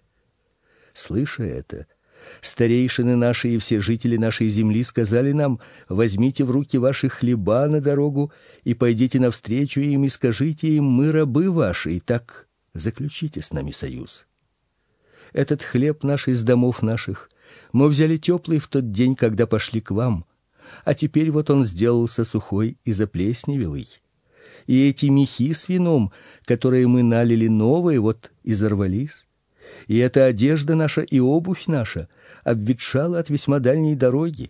Слыша это, старейшины наши и все жители нашей земли сказали нам: возьмите в руки ваши хлеба на дорогу и пойдите навстречу им и скажите им: мы рабы ваши, и так заключите с нами союз. Этот хлеб наш из домов наших мы взяли теплый в тот день, когда пошли к вам, а теперь вот он сделался сухой и заплесневелый. И эти мехи с вином, которые мы налили новые, вот изорвались. И эта одежда наша и обувь наша обветшала от весьма дальней дороги.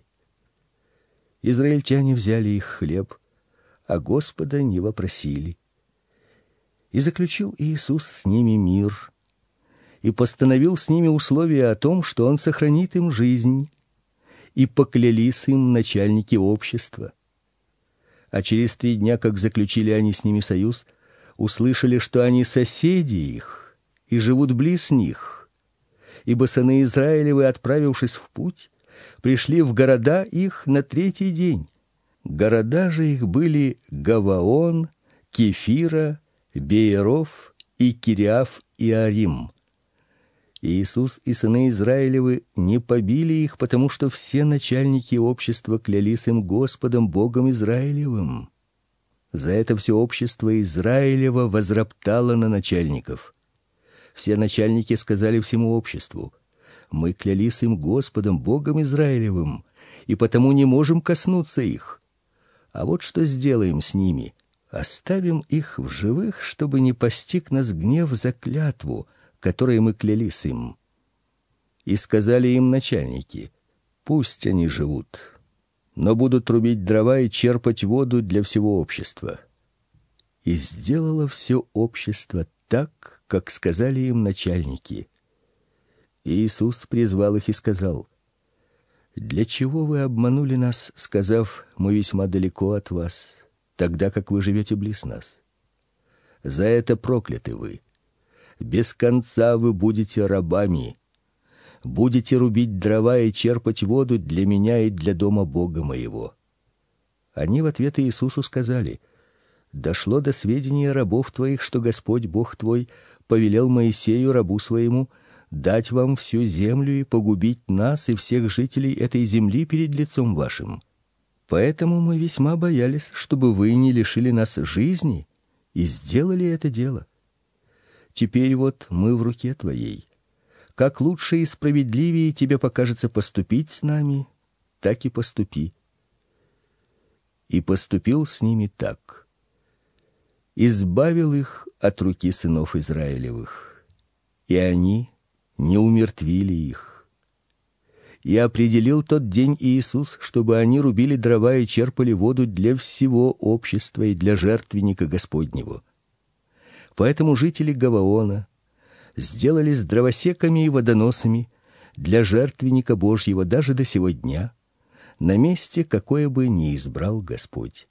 Израильтяне взяли их хлеб, а Господа не вопросили. И заключил Иисус с ними мир, и постановил с ними условия о том, что он сохранит им жизнь, и поклялись им начальники общества. А через три дня, как заключили они с ними союз, услышали, что они соседи их и живут близ них. Ибо сыны Израилевы, отправившись в путь, пришли в города их на третий день. Города же их были Гаваон, Кефира, Бееров и Кириаф Иарим. Иисус и сыны Израилевы не побили их, потому что все начальники общества клялись им Господом Богом Израилевым. За это все общество Израилева возроптало на начальников. Все начальники сказали всему обществу: мы клялись им Господом Богом Израилевым, и потому не можем коснуться их. А вот что сделаем с ними: оставим их в живых, чтобы не постиг нас гнев за клятву, которой мы клялись им. И сказали им начальники: пусть они живут, но будут рубить дрова и черпать воду для всего общества. И сделало все общество так, как сказали им начальники. Иисус призвал их и сказал: для чего вы обманули нас, сказав: мы весьма далеко от вас, тогда как вы живете близ нас? За это прокляты вы. Без конца вы будете рабами. Будете рубить дрова и черпать воду для меня и для дома Бога моего. Они в ответ Иисусу сказали: дошло до сведения рабов твоих, что Господь Бог твой повелел Моисею, рабу своему, дать вам всю землю и погубить нас и всех жителей этой земли перед лицом вашим. Поэтому мы весьма боялись, чтобы вы не лишили нас жизни, и сделали это дело. Теперь вот мы в руке твоей. Как лучше и справедливее тебе покажется поступить с нами, так и поступи. И поступил с ними так. Избавил их от руки сынов Израилевых, и они не умертвили их. И определил тот день Иисус, чтобы они рубили дрова и черпали воду для всего общества и для жертвенника Господнего. Поэтому жители Гаваона сделались дровосеками и водоносами для жертвенника Божьего даже до сего дня, на месте, какое бы ни избрал Господь.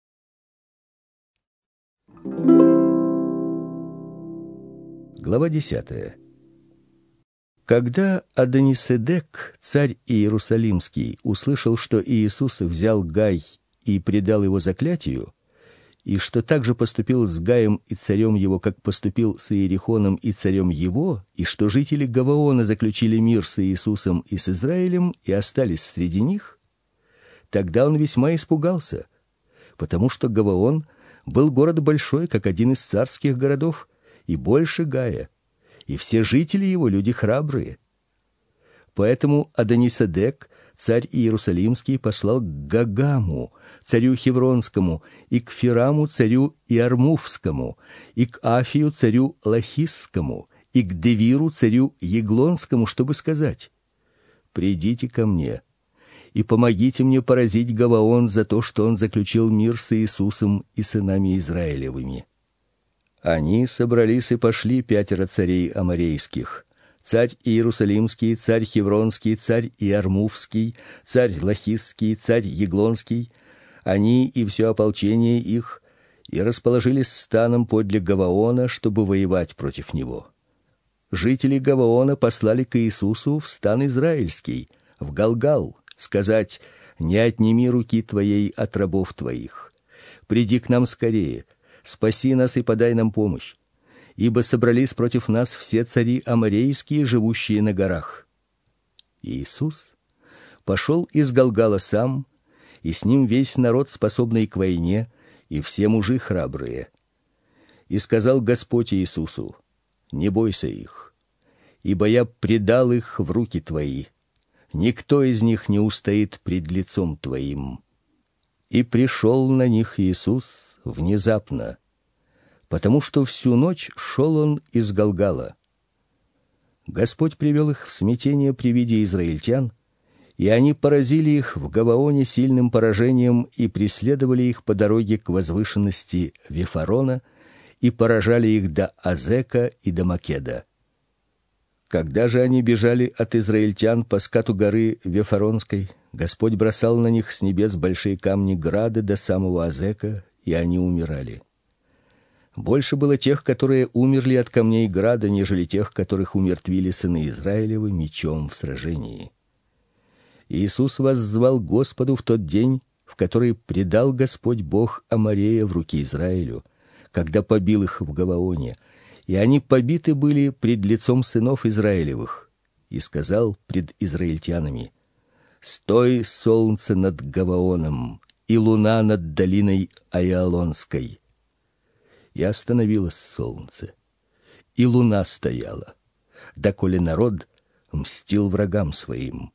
Глава десятая. Когда Адониседек, царь Иерусалимский, услышал, что Иисус взял Гай и предал его заклятию, и что также поступил с Гаем и царем его, как поступил с Иерихоном и царем его, и что жители Гаваона заключили мир с Иисусом и с Израилем и остались среди них, тогда он весьма испугался, потому что Гаваон был город большой, как один из царских городов, и больше Гая, и все жители его люди храбрые. Поэтому Адониседек, царь Иерусалимский, послал к Гагаму, царю Хевронскому, и к Фираму, царю Иармувскому, и к Афию, царю Лахисскому, и к Девиру, царю Еглонскому, чтобы сказать: придите ко мне, и помогите мне поразить Гаваон за то, что он заключил мир с Иисусом и сынами Израилевыми. Они собрались и пошли пятеро царей аморейских: царь Иерусалимский, царь Хевронский, царь Иармувский, царь Лахисский, царь Еглонский, они и все ополчение их, и расположились станом подле Гаваона, чтобы воевать против него. Жители Гаваона послали к Иисусу в стан израильский, в Галгал, сказать: не отними руки твоей от рабов твоих. Приди к нам скорее, спаси нас и подай нам помощь, ибо собрались против нас все цари аморейские, живущие на горах. Иисус пошел из Галгала сам, и с ним весь народ, способный к войне, и все мужи храбрые. И сказал Господь Иисусу: не бойся их, ибо я предал их в руки твои. Никто из них не устоит пред лицом твоим. И пришел на них Иисус внезапно, потому что всю ночь шел он из Галгала. Господь привел их в смятение при виде израильтян, и они поразили их в Гаваоне сильным поражением и преследовали их по дороге к возвышенности Вифарона и поражали их до Азека и до Македа. Когда же они бежали от израильтян по скату горы Вифаронской, Господь бросал на них с небес большие камни града до самого Азека, и они умирали. Больше было тех, которые умерли от камней града, нежели тех, которых умертвили сыны Израилевы мечом в сражении. Иисус воззвал Господу в тот день, в который предал Господь Бог Аморея в руки Израилю, когда побил их в Гаваоне, и они побиты были пред лицом сынов Израилевых, и сказал пред израильтянами: «Стой, солнце над Гаваоном, и луна над долиной Аиалонской». И остановилось солнце, и луна стояла, доколе народ мстил врагам своим.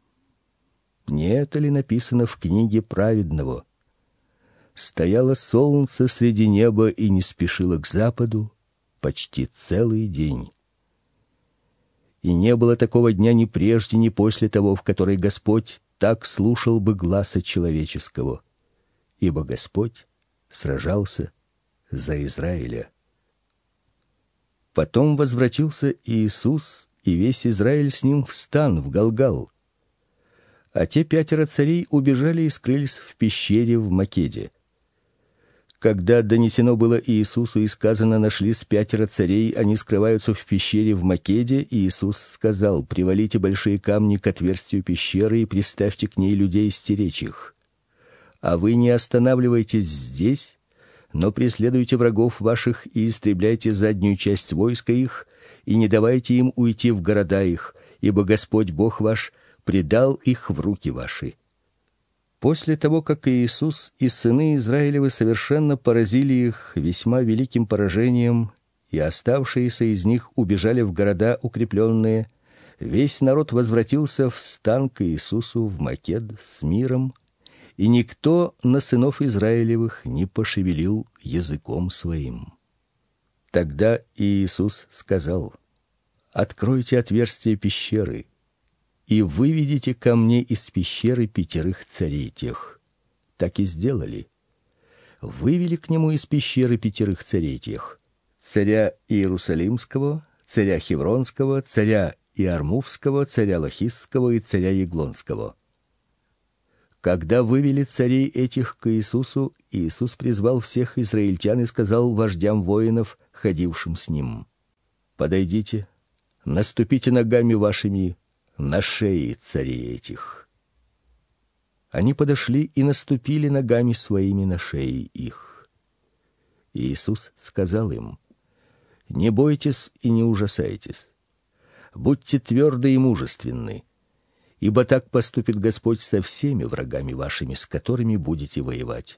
Не это ли написано в книге праведного? Стояло солнце среди неба и не спешило к западу почти целый день. И не было такого дня ни прежде, ни после того, в который Господь так слушал бы гласа человеческого, ибо Господь сражался за Израиля. Потом возвратился Иисус и весь Израиль с ним в стан в Галгал. А те пятеро царей убежали и скрылись в пещере в Македе. Когда донесено было Иисусу и сказано: нашлись пятеро царей, они скрываются в пещере в Македе, Иисус сказал: привалите большие камни к отверстию пещеры и приставьте к ней людей стеречь их. А вы не останавливайтесь здесь, но преследуйте врагов ваших и истребляйте заднюю часть войска их, и не давайте им уйти в города их, ибо Господь Бог ваш предал их в руки ваши. После того, как Иисус и сыны Израилевы совершенно поразили их весьма великим поражением, и оставшиеся из них убежали в города укрепленные, весь народ возвратился в стан к Иисусу в Макед с миром, и никто на сынов Израилевых не пошевелил языком своим. Тогда Иисус сказал: «Откройте отверстие пещеры, и выведите ко мне из пещеры пятерых царей тех». Так и сделали. Вывели к нему из пещеры пятерых царей тех: царя Иерусалимского, царя Хевронского, царя Иармувского, царя Лахисского и царя Еглонского. Когда вывели царей этих к Иисусу, Иисус призвал всех израильтян и сказал вождям воинов, ходившим с ним: «Подойдите, наступите ногами вашими на шеи царей этих». Они подошли и наступили ногами своими на шеи их. Иисус сказал им: «Не бойтесь и не ужасайтесь. Будьте тверды и мужественны, ибо так поступит Господь со всеми врагами вашими, с которыми будете воевать».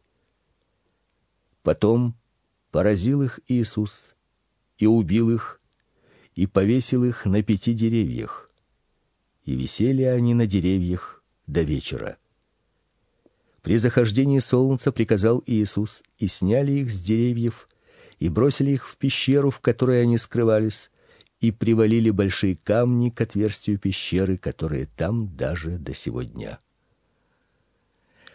Потом поразил их Иисус и убил их, и повесил их на пяти деревьях. И висели они на деревьях до вечера. При захождении солнца приказал Иисус, и сняли их с деревьев, и бросили их в пещеру, в которой они скрывались, и привалили большие камни к отверстию пещеры, которые там даже до сего дня.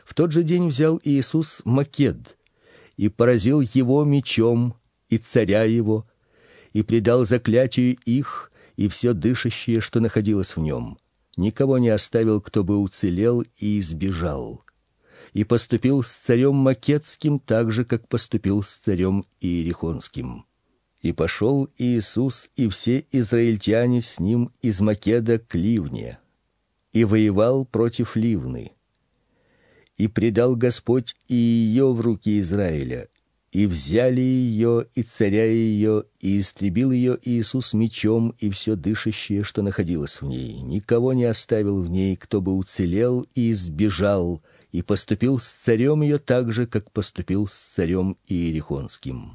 В тот же день взял Иисус Макед и поразил его мечом и царя его, и предал заклятию их и все дышащее, что находилось в нем. Никого не оставил, кто бы уцелел и избежал. И поступил с царем Македским так же, как поступил с царем Иерихонским. И пошел Иисус и все израильтяне с ним из Македа к Ливне, и воевал против Ливны. И предал Господь и ее в руки Израиля, и взяли ее и царя ее, и истребил ее Иисус мечом и все дышащее, что находилось в ней. Никого не оставил в ней, кто бы уцелел и избежал, и поступил с царем ее так же, как поступил с царем Иерихонским.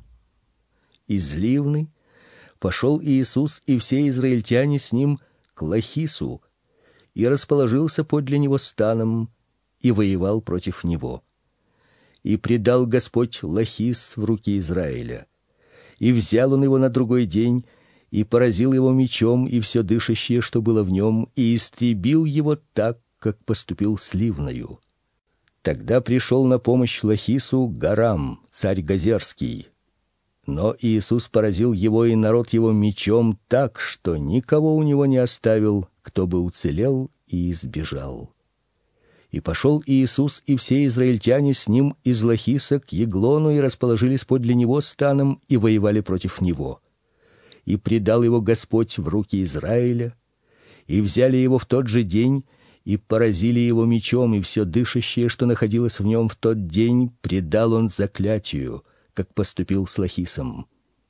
Из Ливны пошел Иисус и все израильтяне с ним к Лахису, и расположился подле него станом, и воевал против него. И предал Господь Лахис в руки Израиля. И взял он его на другой день, и поразил его мечом и все дышащее, что было в нем, и истребил его так, как поступил с Ливною. Тогда пришел на помощь Лахису Гарам, царь Газерский. Но Иисус поразил его и народ его мечом так, что никого у него не оставил, кто бы уцелел и избежал. И пошел Иисус и все израильтяне с ним из Лахиса к Еглону и расположились подле него станом и воевали против него. И предал его Господь в руки Израиля, и взяли его в тот же день и поразили его мечом, и все дышащее, что находилось в нем в тот день, предал он заклятию, как поступил с Лахисом.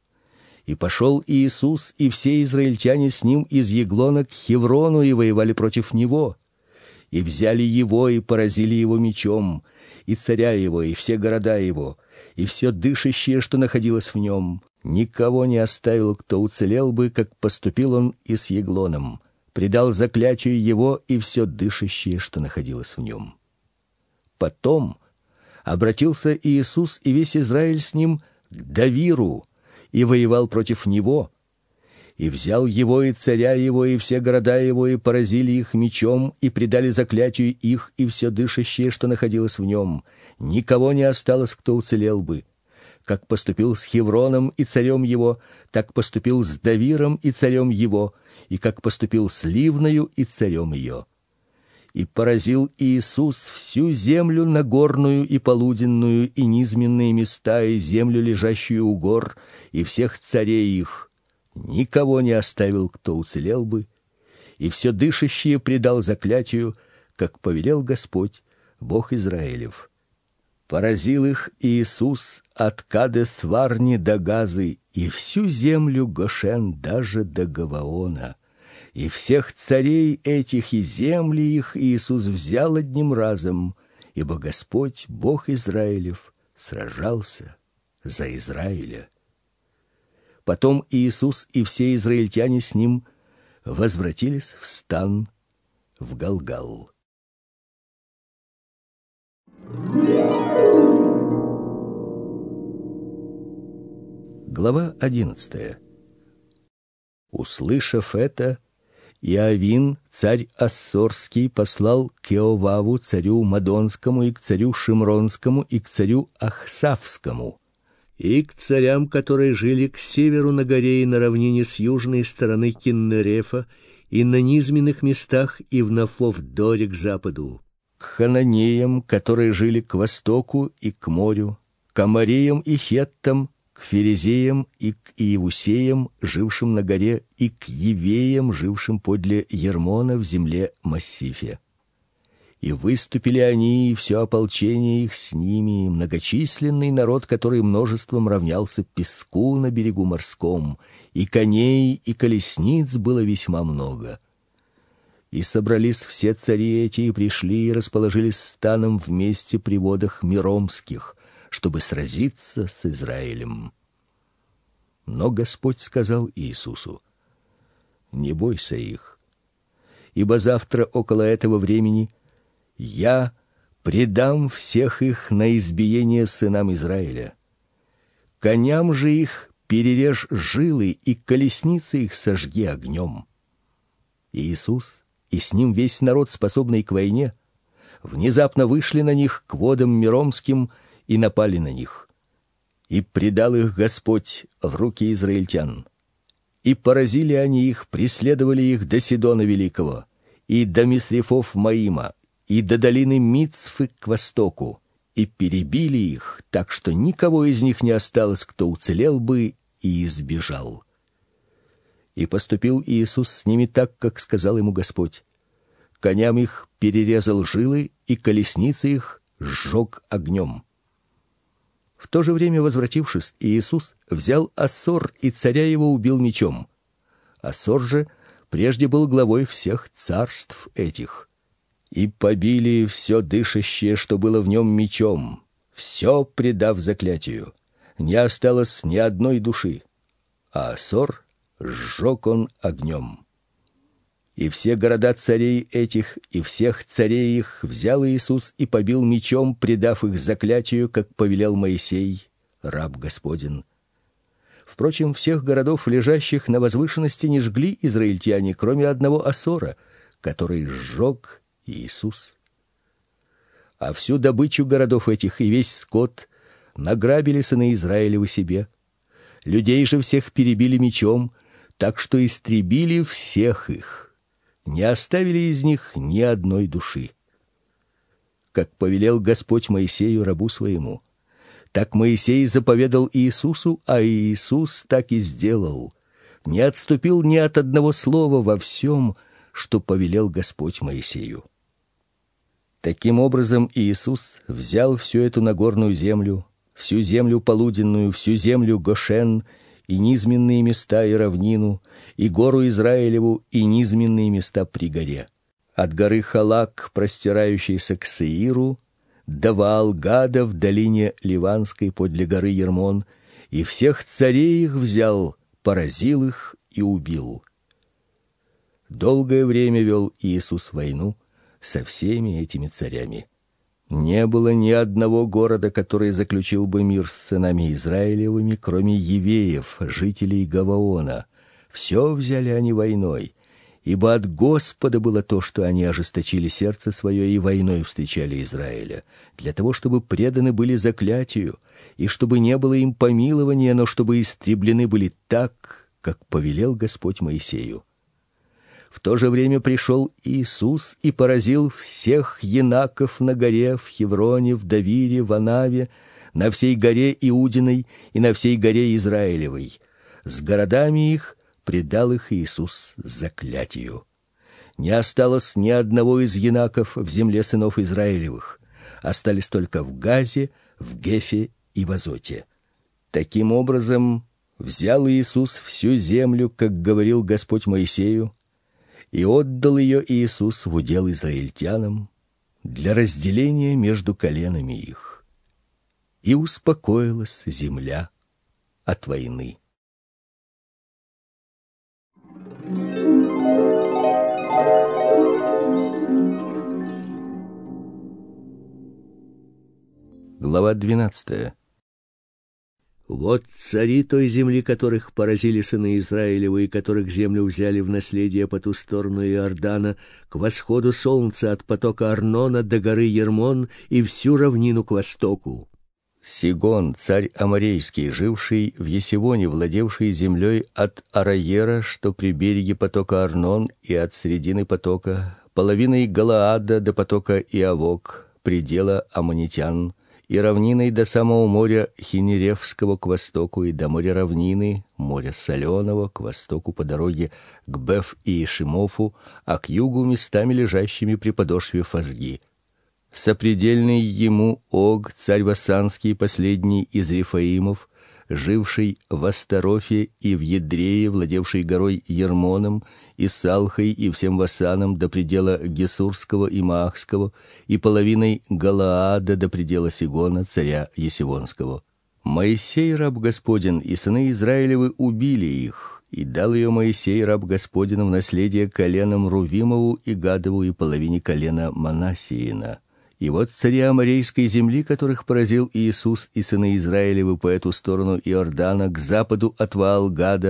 И пошел Иисус и все израильтяне с ним из Еглона к Хеврону и воевали против него. И взяли его и поразили его мечом, и царя его, и все города его, и все дышащее, что находилось в нем. Никого не оставил, кто уцелел бы, как поступил он и с Еглоном. Предал заклятию его и все дышащее, что находилось в нем. Потом обратился Иисус и весь Израиль с ним к Давиру и воевал против него. И взял его и царя его, и все города его, и поразили их мечом, и предали заклятию их и все дышащее, что находилось в нем. Никого не осталось, кто уцелел бы. Как поступил с Хевроном и царем его, так поступил с Давиром и царем его, и как поступил с Ливною и царем ее. И поразил Иисус всю землю нагорную и полуденную, и низменные места, и землю, лежащую у гор, и всех царей их. Никого не оставил, кто уцелел бы, и все дышащее предал заклятию, как повелел Господь, Бог Израилев. Поразил их Иисус от Кадес-Варни до Газы, и всю землю Гошен даже до Гаваона. И всех царей этих и земли их Иисус взял одним разом, ибо Господь, Бог Израилев, сражался за Израиля. Потом Иисус и все израильтяне с ним возвратились в стан в Галгал. Глава одиннадцатая. Услышав это, Иовин, царь Ассорский, послал к Иоваву, царю Мадонскому, и к царю Шимронскому, и к царю Ахсавскому, и к царям, которые жили к северу на горе и на равнине с южной стороны Киннерефа, и на низменных местах, и в Нафов-Доре к западу, к хананеям, которые жили к востоку и к морю, к амореям и хеттам, к ферезеям и к иевусеям, жившим на горе, и к евеям, жившим подле Ермона в земле Массифе. И выступили они, и все ополчение их с ними, и многочисленный народ, который множеством равнялся песку на берегу морском, и коней, и колесниц было весьма много. И собрались все цари эти, и пришли, и расположились станом вместе при водах Миромских, чтобы сразиться с Израилем. Но Господь сказал Иисусу: «Не бойся их, ибо завтра около этого времени я предам всех их на избиение сынам Израиля. Коням же их перережь жилы, и колесницы их сожги огнем». Иисус и с ним весь народ, способный к войне, внезапно вышли на них к водам Миромским и напали на них. И предал их Господь в руки израильтян. И поразили они их, преследовали их до Сидона Великого, и до Мисрефов Маима, и до долины Мицфы к востоку, и перебили их, так что никого из них не осталось, кто уцелел бы и избежал. И поступил Иисус с ними так, как сказал ему Господь. Коням их перерезал жилы, и колесницы их сжег огнем. В то же время, возвратившись, Иисус взял Ассор, и царя его убил мечом. Ассор же прежде был главой всех царств этих. И побили все дышащее, что было в нем, мечом, все предав заклятию. Не осталось ни одной души, а Ассор сжег он огнем. И все города царей этих и всех царей их взял Иисус и побил мечом, предав их заклятию, как повелел Моисей, раб Господень. Впрочем, всех городов, лежащих на возвышенности, не жгли израильтяне, кроме одного Ассора, который сжег Иисус. А всю добычу городов этих и весь скот награбили сыны Израилевы себе. Людей же всех перебили мечом, так что истребили всех их. Не оставили из них ни одной души. Как повелел Господь Моисею, рабу своему, так Моисей заповедал Иисусу, а Иисус так и сделал. Не отступил ни от одного слова во всем, что повелел Господь Моисею. Таким образом, Иисус взял всю эту нагорную землю, всю землю полуденную, всю землю Гошен, и низменные места, и равнину, и гору Израилеву, и низменные места при горе. От горы Халак, простирающейся к Сеиру, до Ваал-Гада в долине Ливанской подле горы Ермон, и всех царей их взял, поразил их и убил. Долгое время вел Иисус войну со всеми этими царями. Не было ни одного города, который заключил бы мир с сынами Израилевыми, кроме евеев, жителей Гаваона. Все взяли они войной, ибо от Господа было то, что они ожесточили сердце свое и войной встречали Израиля, для того, чтобы преданы были заклятию, и чтобы не было им помилования, но чтобы истреблены были так, как повелел Господь Моисею. В то же время пришел Иисус и поразил всех енаков на горе, в Хевроне, в Давире, в Анаве, на всей горе Иудиной и на всей горе Израилевой. С городами их предал их Иисус заклятию. Не осталось ни одного из енаков в земле сынов Израилевых. Остались только в Газе, в Гефе и в Азоте. Таким образом, взял Иисус всю землю, как говорил Господь Моисею, и отдал ее Иисус в удел израильтянам для разделения между коленами их. И успокоилась земля от войны. Глава двенадцатая. Вот цари той земли, которых поразили сыны Израилевы, и которых землю взяли в наследие по ту сторону Иордана, к восходу солнца от потока Арнона до горы Ермон и всю равнину к востоку. Сигон, царь аморейский, живший в Есивоне, владевший землей от Араера, что при береге потока Арнон, и от середины потока, половиной Галаада до потока Иавок, предела аммонитян, и равниной до самого моря Хинеревского к востоку, и до моря равнины, моря Соленого, к востоку по дороге к Беф-и-Ишимофу, а к югу местами лежащими при подошве Фазги. Сопредельный ему Ог, царь Васанский, последний из Рефаимов, живший в Астарофе и в Едрее, владевший горой Ермоном, и Салхой, и всем Васаном до предела Гесурского и Маахского, и половиной Галаада до предела Сигона, царя Есивонского. Моисей, раб Господень, и сыны Израилевы убили их, и дал ее Моисей, раб Господень, в наследие коленам Рувимову и Гадову и половине колена Манассиина. И вот цари аморейской земли, которых поразил Иисус и сыны Израилевы по эту сторону Иордана, к западу от Ваал-Гада,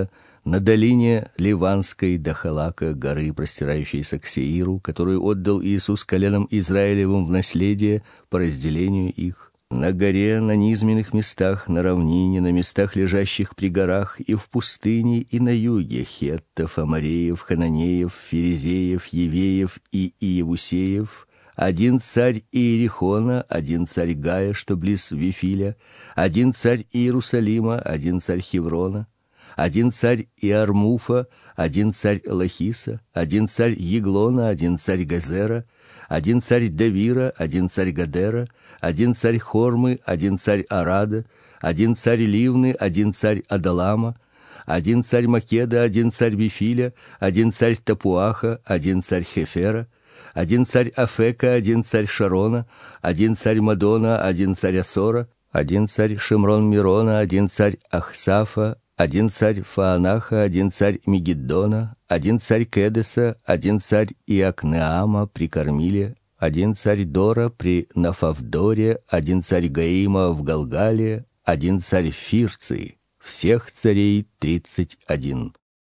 на долине Ливанской до Халака, горы, простирающейся к Сеиру, которую отдал Иисус коленам Израилевым в наследие по разделению их, на горе, на низменных местах, на равнине, на местах, лежащих при горах, и в пустыне, и на юге, хеттов, амореев, хананеев, ферезеев, евеев и иевусеев, один царь Иерихона, один царь Гая, что близ Вифиля, один царь Иерусалима, один царь Хеврона, один царь Иармуфа, один царь Лахиса, один царь Еглона, один царь Газера, один царь Давира, один царь Гадера, один царь Хормы, один царь Арада, один царь Ливны, один царь Адалама, один царь Македа, один царь Вифиля, один царь Тапуаха, один царь Хефера, один царь Афека, один царь Шарона, один царь Мадона, один царь Асора, один царь Шимрон-Мирона, один царь Ахсафа, один царь Фаанаха, один царь Мегиддона, один царь Кедеса, один царь Иакнеама при Кормиле, один царь Дора при Нафавдоре, один царь Гаима в Галгале, один царь Фирции. Всех царей тридцать один.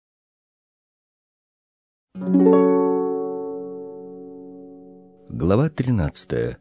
Глава тринадцатая.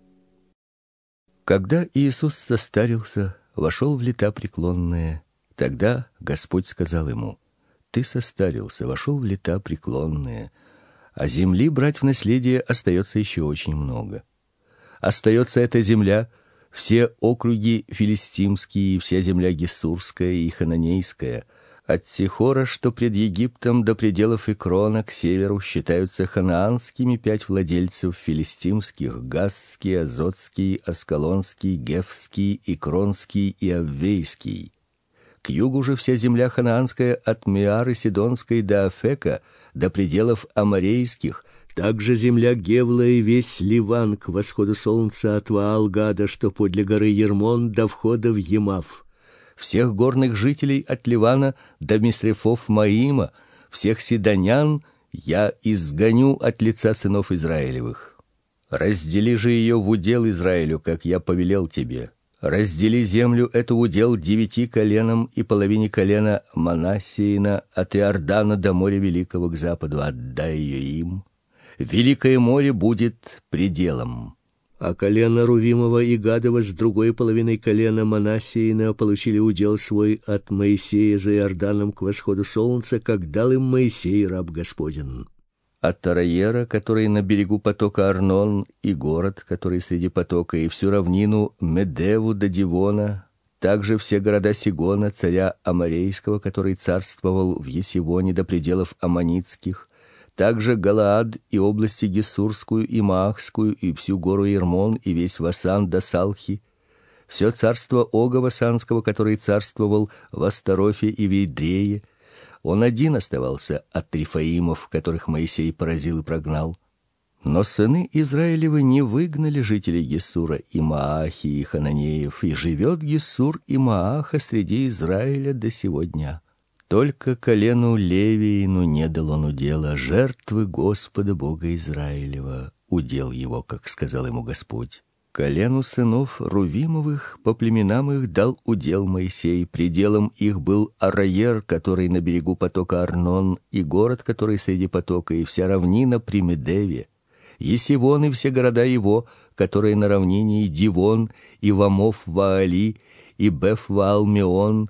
Когда Иисус состарился, вошел в лета преклонные, тогда Господь сказал ему: ты состарился, вошел в лета преклонные, а земли брать в наследие остается еще очень много. Остается эта земля, все округи филистимские, вся земля гессурская и хананейская, от Сихора, что пред Египтом, до пределов Икрона к северу считаются ханаанскими пять владельцев филистимских: Газский, Азотский, Аскалонский, Гефский, Икронский и Аввейский. К югу же вся земля ханаанская от Миары Сидонской до Афека, до пределов аморейских, также земля Гевла и весь Ливан к восходу солнца от Ваал-Гада, что подле горы Ермон, до входа в Емав. Всех горных жителей от Ливана до Мисрефов Маима, всех сидонян я изгоню от лица сынов Израилевых. Раздели же ее в удел Израилю, как я повелел тебе. Раздели землю эту в удел девяти коленам и половине колена Манассеина от Иордана до моря великого к западу, отдай ее им. Великое море будет пределом. А колено Рувимова и Гадова с другой половиной колена Манассеина получили удел свой от Моисея за Иорданом к восходу солнца, как дал им Моисей, раб Господень. От Араера, который на берегу потока Арнон, и город, который среди потока, и всю равнину Медеву до Дивона, также все города Сигона, царя Аморейского, который царствовал в Есивоне до пределов Аммонитских, также Галаад и области Гессурскую и Маахскую, и всю гору Ермон, и весь Васан до Салхи, все царство Ога Васанского, который царствовал в Астарофе и в Идрее. Он один оставался от Рифаимов, которых Моисей поразил и прогнал. Но сыны Израилевы не выгнали жителей Гессура и Маахи и Хананеев, и живет Гессур и Мааха среди Израиля до сего дня. Только колену Левиину не дал он удела, жертвы Господа Бога Израилева, удел его, как сказал ему Господь. Колену сынов Рувимовых по племенам их дал удел Моисей, пределом их был Араер, который на берегу потока Арнон, и город, который среди потока, и вся равнина при Медеве, Есивон и все города его, которые на равнине, и Дивон, и Вамов-Ваали, и Беф-Ваалмеон,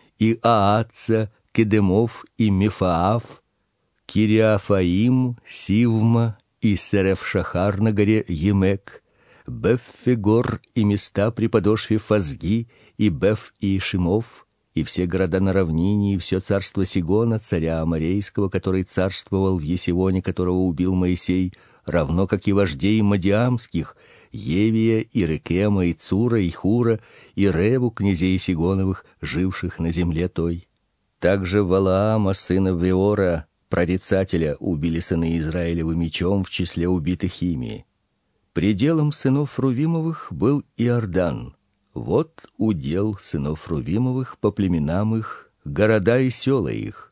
и Ааца, Кедемов и Мефаав, Кириафаим, Сивма и Серефшахар на горе Емек, Беффегор и места при подошве Фазги, и Беф и Шимов, и все города на равнине, и все царство Сигона, царя Аморейского, который царствовал в Есивоне, которого убил Моисей, равно как и вождей Мадиамских, Евия и Рекема и Цура и Хура и Реву, князей Сигоновых, живших на земле той. Также Валаама, сына Веора, прорицателя, убили сыны Израилевы мечом в числе убитых ими. Пределом сынов Рувимовых был Иордан. Вот удел сынов Рувимовых по племенам их, города и села их.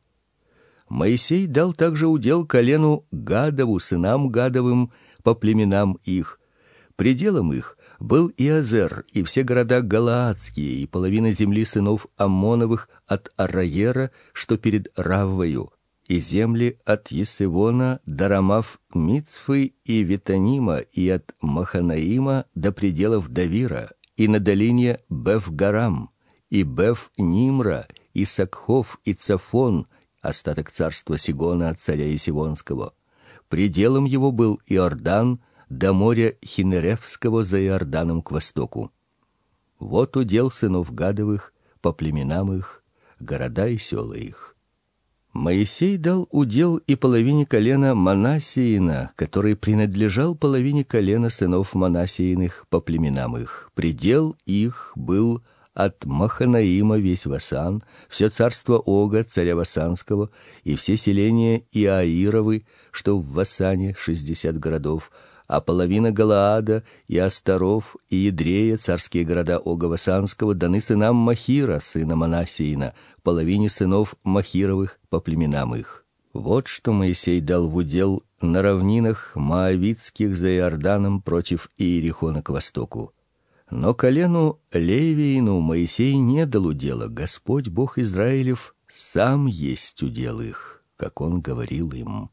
Моисей дал также удел колену Гадову, сынам Гадовым, по племенам их. Пределом их Был Иозер и все города галаадские и половина земли сынов Аммоновых от Араера, что перед Раввою, и земли от Есевона до Рамав Мицфы и Ветанима, и от Маханаима до пределов Давира, и на долине Беф-Гарам, и Беф-Нимра, и Сакхов, и Цафон, остаток царства Сигона от царя Есивонского. Пределом его был Иордан до моря Хинеревского за Иорданом к востоку. Вот удел сынов Гадовых по племенам их, города и села их. Моисей дал удел и половине колена Манассиина, который принадлежал половине колена сынов Манассииных по племенам их. Предел их был от Маханаима весь Васан, все царство Ога, царя Васанского, и все селения Иаировы, что в Васане, шестьдесят городов, а половина Галаада и Астаров и Едрея, царские города Ога Васанского, даны сынам Махира, сына Манассиина, половине сынов Махировых по племенам их. Вот что Моисей дал в удел на равнинах Моавитских за Иорданом против Иерихона к востоку. Но колену Левиину Моисей не дал удела. Господь Бог Израилев сам есть удел их, как он говорил им.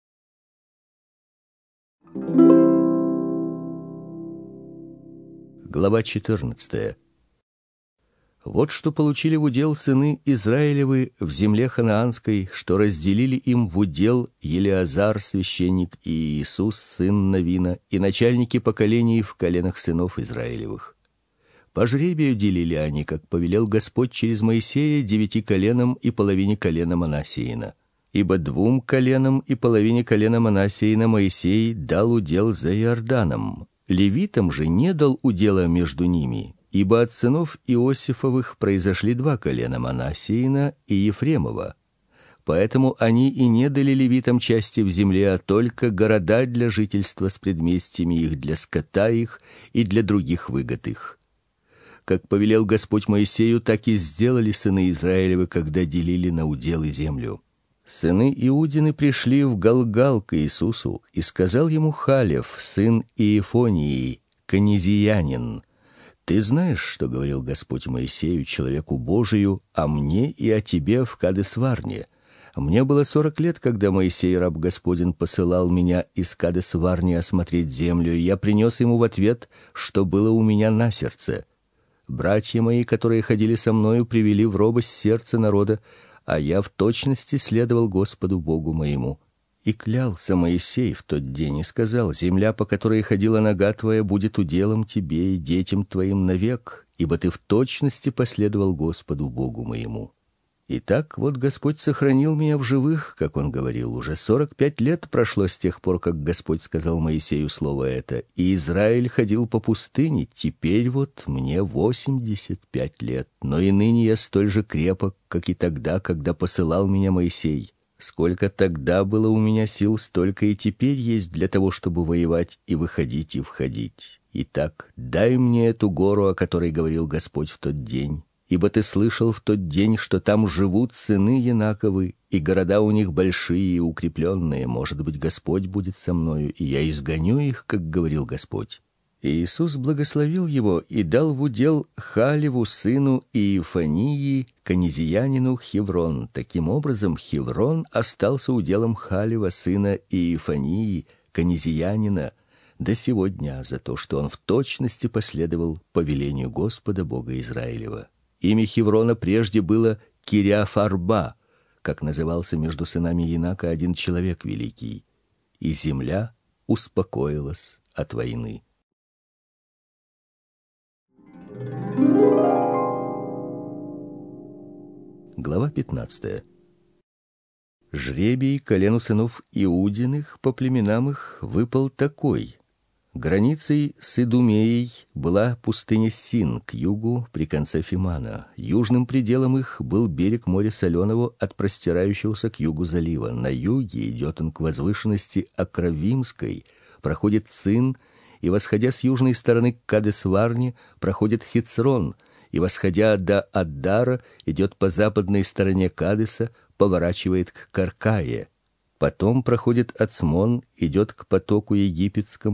Глава четырнадцатая. Вот что получили в удел сыны Израилевы в земле ханаанской, что разделили им в удел Елеазар священник и Иисус сын Навина и начальники поколений в коленах сынов Израилевых. По жребию делили они, как повелел Господь через Моисея, девяти коленам и половине колена Манассиина. Ибо двум коленам и половине колена Манассиина Моисей дал удел за Иорданом. Левитам же не дал удела между ними, ибо от сынов Иосифовых произошли два колена Манассиина и Ефремова. Поэтому они и не дали левитам части в земле, а только города для жительства с предместьями их, для скота их и для других выгод их. Как повелел Господь Моисею, так и сделали сыны Израилевы, когда делили на уделы землю. Сыны Иудины пришли в Галгал к Иисусу, и сказал ему Халев, сын Иефонии, канизиянин: «Ты знаешь, что говорил Господь Моисею, человеку Божию, о мне и о тебе в Кадес-Варне. Мне было сорок лет, когда Моисей, раб Господень, посылал меня из Кадес-Варни осмотреть землю, и я принес ему в ответ, что было у меня на сердце. Братья мои, которые ходили со мною, привели в робость сердце народа, а я в точности следовал Господу Богу моему. И клялся Моисей в тот день и сказал: земля, по которой ходила нога твоя, будет уделом тебе и детям твоим навек, ибо ты в точности последовал Господу Богу моему. Итак, вот Господь сохранил меня в живых, как он говорил. Уже сорок пять лет прошло с тех пор, как Господь сказал Моисею слово это, и Израиль ходил по пустыне. Теперь вот мне восемьдесят пять лет, но и ныне я столь же крепок, как и тогда, когда посылал меня Моисей. Сколько тогда было у меня сил, столько и теперь есть для того, чтобы воевать и выходить и входить. Итак, дай мне эту гору, о которой говорил Господь в тот день. Ибо ты слышал в тот день, что там живут сыны Янаковы, и города у них большие и укрепленные. Может быть, Господь будет со мною, и я изгоню их, как говорил Господь». И Иисус благословил его и дал в удел Халеву сыну Иефонии, канизиянину, Хеврон. Таким образом, Хеврон остался уделом Халева сына Иефонии, канизиянина, до сего дня, за то, что он в точности последовал повелению Господа Бога Израилева. Имя Хеврона прежде было Кириаф-Арба, как назывался между сынами Янака один человек великий. И земля успокоилась от войны. Глава пятнадцатая. Жребий колену сынов Иудиных по племенам их выпал такой: границей с Идумеей была пустыня Син к югу при конце Фимана. Южным пределом их был берег моря Соленого от простирающегося к югу залива. На юге идет он к возвышенности Акравимской, проходит Цин, и, восходя с южной стороны к Кадес-Варне, проходит Хицрон, и, восходя до Аддара, идет по западной стороне Кадеса, поворачивает к Каркае. Потом проходит Ацмон, идет к потоку египетскому,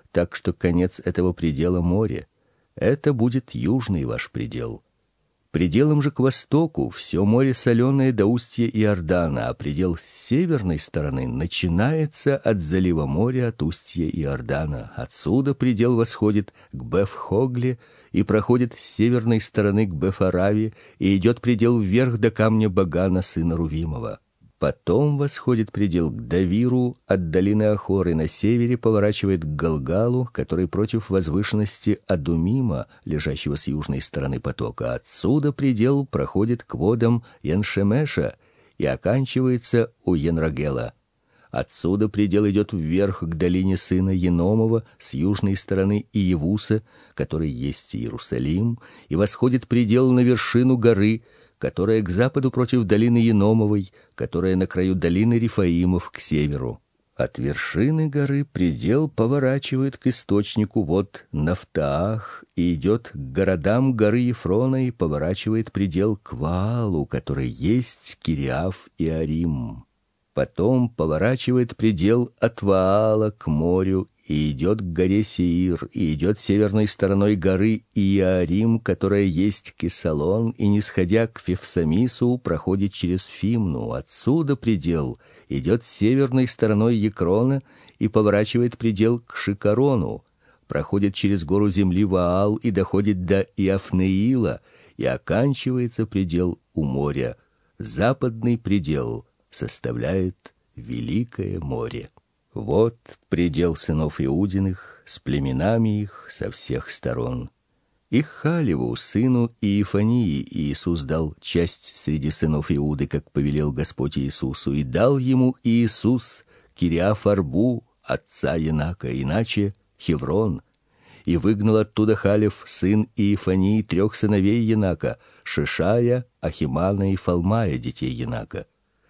так что конец этого предела море. Это будет южный ваш предел. Пределом же к востоку все море соленое до устья Иордана, а предел с северной стороны начинается от залива моря от устья Иордана. Отсюда предел восходит к Беф-Хогле и проходит с северной стороны к Беф-Араве и идет предел вверх до камня Багана сына Рувимова. Потом восходит предел к Давиру, от долины Ахоры на севере поворачивает к Галгалу, который против возвышенности Адумима, лежащего с южной стороны потока. Отсюда предел проходит к водам Яншемеша и оканчивается у Енрогела. Отсюда предел идет вверх к долине сына Еномова с южной стороны Иевуса, который есть Иерусалим, и восходит предел на вершину горы, которая к западу против долины Еномовой, которая на краю долины Рифаимов к северу. От вершины горы предел поворачивает к источнику вод Нафтаах и идет к городам горы Ефрона и поворачивает предел к Ваалу, который есть Кириаф и Арим. Потом поворачивает предел от Ваала к морю и идет к горе Сеир, и идет северной стороной горы Иарим, которая есть Кесалон, и, нисходя к Февсамису, проходит через Фимну. Отсюда предел идет северной стороной Екрона и поворачивает предел к Шикарону, проходит через гору земли Ваал и доходит до Иафнеила, и оканчивается предел у моря. Западный предел составляет Великое море. Вот предел сынов Иудиных с племенами их со всех сторон. И Халеву, сыну Иефании, Иисус дал часть среди сынов Иуды, как повелел Господь Иисусу, и дал ему Иисус Кириаф-Арбу, отца Енака, иначе Хеврон, и выгнал оттуда Халев, сын Иефании, трех сыновей Енака, Шишая, Ахимана и Фалмая, детей Енака.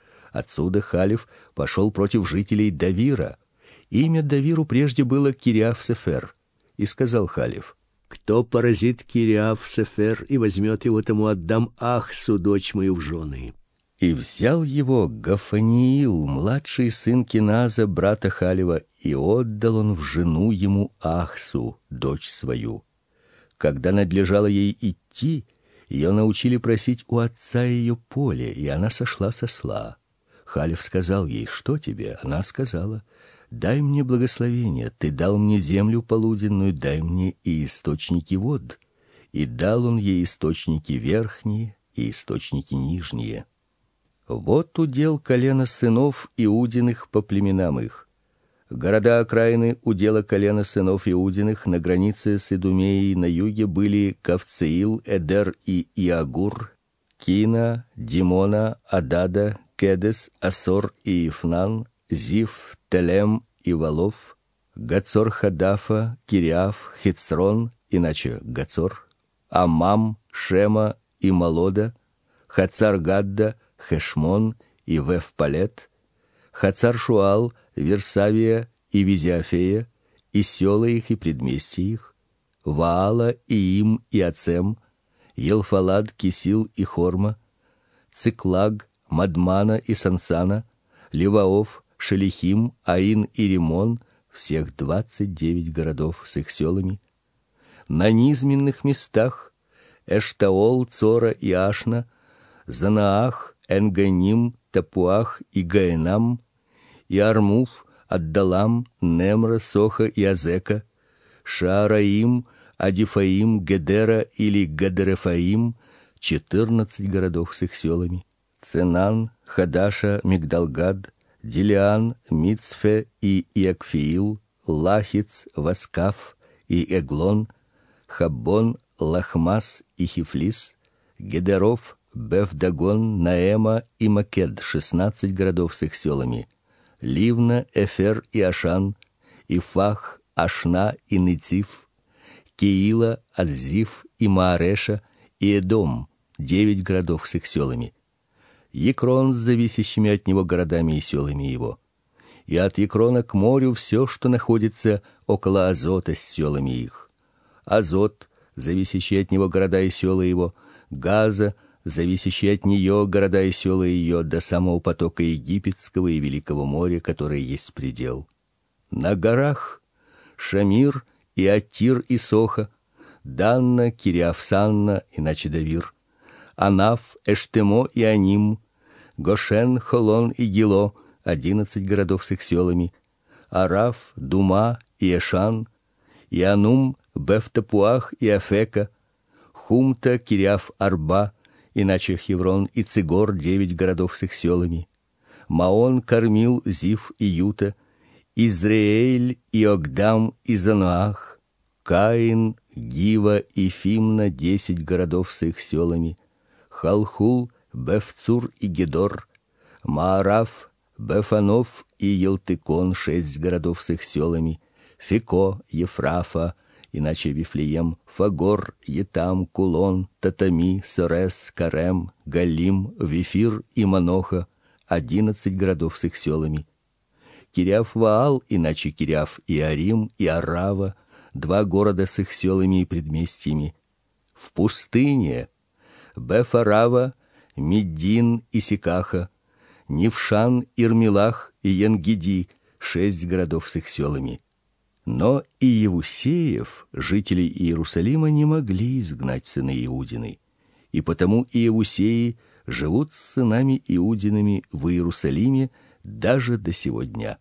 Отсюда Халев пошел против жителей Давира. Имя Давиру прежде было Кириаф-Сефер. И сказал Халев: кто поразит Кириаф-Сефер и возьмет его, тому отдам Ахсу, дочь мою, в жены. И взял его Гафаниил, младший сын Киназа, брата Халева, и отдал он в жену ему Ахсу, дочь свою. Когда надлежало ей идти, ее научили просить у отца ее поле, и она сошла с осла. Халев сказал ей: что тебе? Она сказала: дай мне благословение, ты дал мне землю полуденную, дай мне и источники вод. И дал он ей источники верхние и источники нижние. Вот удел колена сынов Иудиных по племенам их. Города окраины удела колена сынов Иудиных на границе с Идумеей на юге были Кавцеил, Эдер и Иагур, Кина, Димона, Адада, Кедес, Асор и Ифнан, Зив, Телем и Валов, Гацор-Хадафа, Кириаф, Хицрон, иначе Гацор, Амам, Шема и Малода, Хацар-Гадда, Хешмон и Веф-Палет, Хацар-Шуал, Версавия и Визиафея, и села их и предместья их, Ваала, Иим и Ацем, Елфалад, Кисил и Хорма, Циклаг, Мадмана и Сансана, Ливаов, Шелихим, Аин и Римон, всех двадцать девять городов с их селами. На низменных местах Эштаол, Цора и Ашна, Занаах, Энганим, Тапуах и Гаенам, и Армуф, Аддалам, Немра, Соха и Азека, Шаараим, Адифаим, Гедера или Гадерефаим, четырнадцать городов с их селами. Ценан, Хадаша, Мигдалгад, Дилиан, Мицфе и Иакфиил, Лахиц, Васкаф и Эглон, Хаббон, Лахмас и Хифлис, Гедеров, Бефдагон, Наэма и Макед, шестнадцать городов с их селами. Ливна, Эфер и Ашан, Ифах, Ашна и Нициф, Киила, Аззиф и Маареша и Эдом, девять городов с их селами. Екрон с зависящими от него городами и селами его. И от Екрона к морю все, что находится около Азота с селами их. Азот, зависящий от него города и села его, Газа, зависящий от нее города и села ее, до самого потока Египетского и Великого моря, которое есть предел. На горах Шамир и Аттир и Соха, Данна, Кириафсанна, иначе Давир, Анаф, Эштемо и Аним, Гошен, Холон и Гило, одиннадцать городов с их селами, Араф, Дума и Эшан, Ианум, Бефтапуах и Афека, Хумта, Кириаф-Арба, иначе Хеврон и Цигор, девять городов с их селами, Маон, Кармил, Зив и Юта, Изреэль и Огдам и Зануах, Каин, Гива и Фимна, десять городов с их селами, Халхул, Бефцур и Гедор, Маараф, Бефанов и Елтыкон, шесть городов с их селами, Феко, Ефрафа, иначе Вифлеем, Фагор, Етам, Кулон, Татами, Сорес, Карем, Галим, Вифир и Маноха, одиннадцать городов с их селами, Кириаф-Ваал, иначе Кириаф-Иарим и Арава, два города с их селами и предместьями. В пустыне Бефарава, Миддин и Сикаха, Нившан, Ирмилах и Енгиди, шесть городов с их селами. Но и Иевусеев, жителей Иерусалима, не могли изгнать сыны Иудины, и потому Иевусеи живут с сынами Иудиными в Иерусалиме даже до сего дня.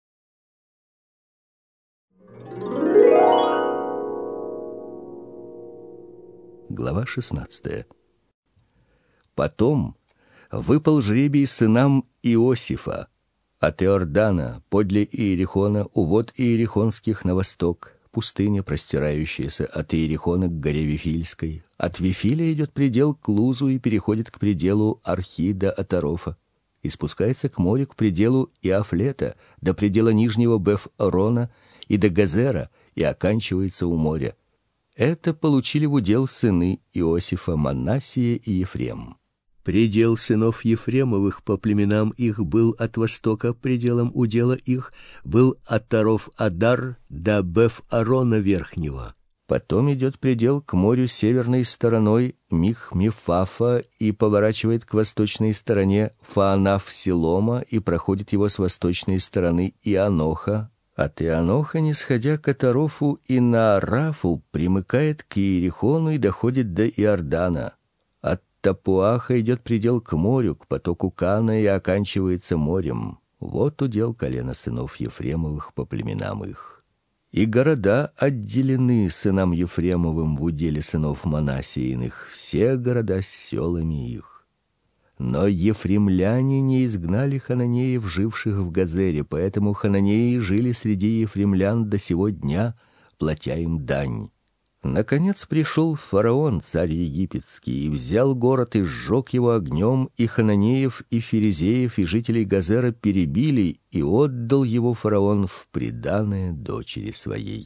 Глава шестнадцатая. Потом выпал жребий сынам Иосифа от Иордана, подле Иерихона, у вод Иерихонских на восток, пустыня, простирающаяся от Иерихона к горе Вифильской. От Вифиля идет предел к Лузу и переходит к пределу Архи до Атарофа, и спускается к морю к пределу Иафлета, до предела нижнего Беф-Орона и до Газера, и оканчивается у моря. Это получили в удел сыны Иосифа, Манассия и Ефрем. Предел сынов Ефремовых по племенам их был от востока, пределом удела их был от Таров-Адар до Беф-Арона верхнего. Потом идет предел к морю северной стороной Мих-Мефафа и поворачивает к восточной стороне Фаанаф-Силома и проходит его с восточной стороны Ианоха. От Ианоха, нисходя к Атарофу и Наарафу, примыкает к Иерихону и доходит до Иордана. От Тапуаха идет предел к морю, к потоку Кана и оканчивается морем. Вот удел колена сынов Ефремовых по племенам их. И города отделены сынам Ефремовым в уделе сынов Манассииных, все города с селами их. Но ефремляне не изгнали хананеев, живших в Газере, поэтому хананеи жили среди ефремлян до сего дня, платя им дань. Наконец пришел фараон, царь египетский, и взял город и сжег его огнем, и хананеев, и ферезеев, и жителей Газера перебили, и отдал его фараон в приданое дочери своей.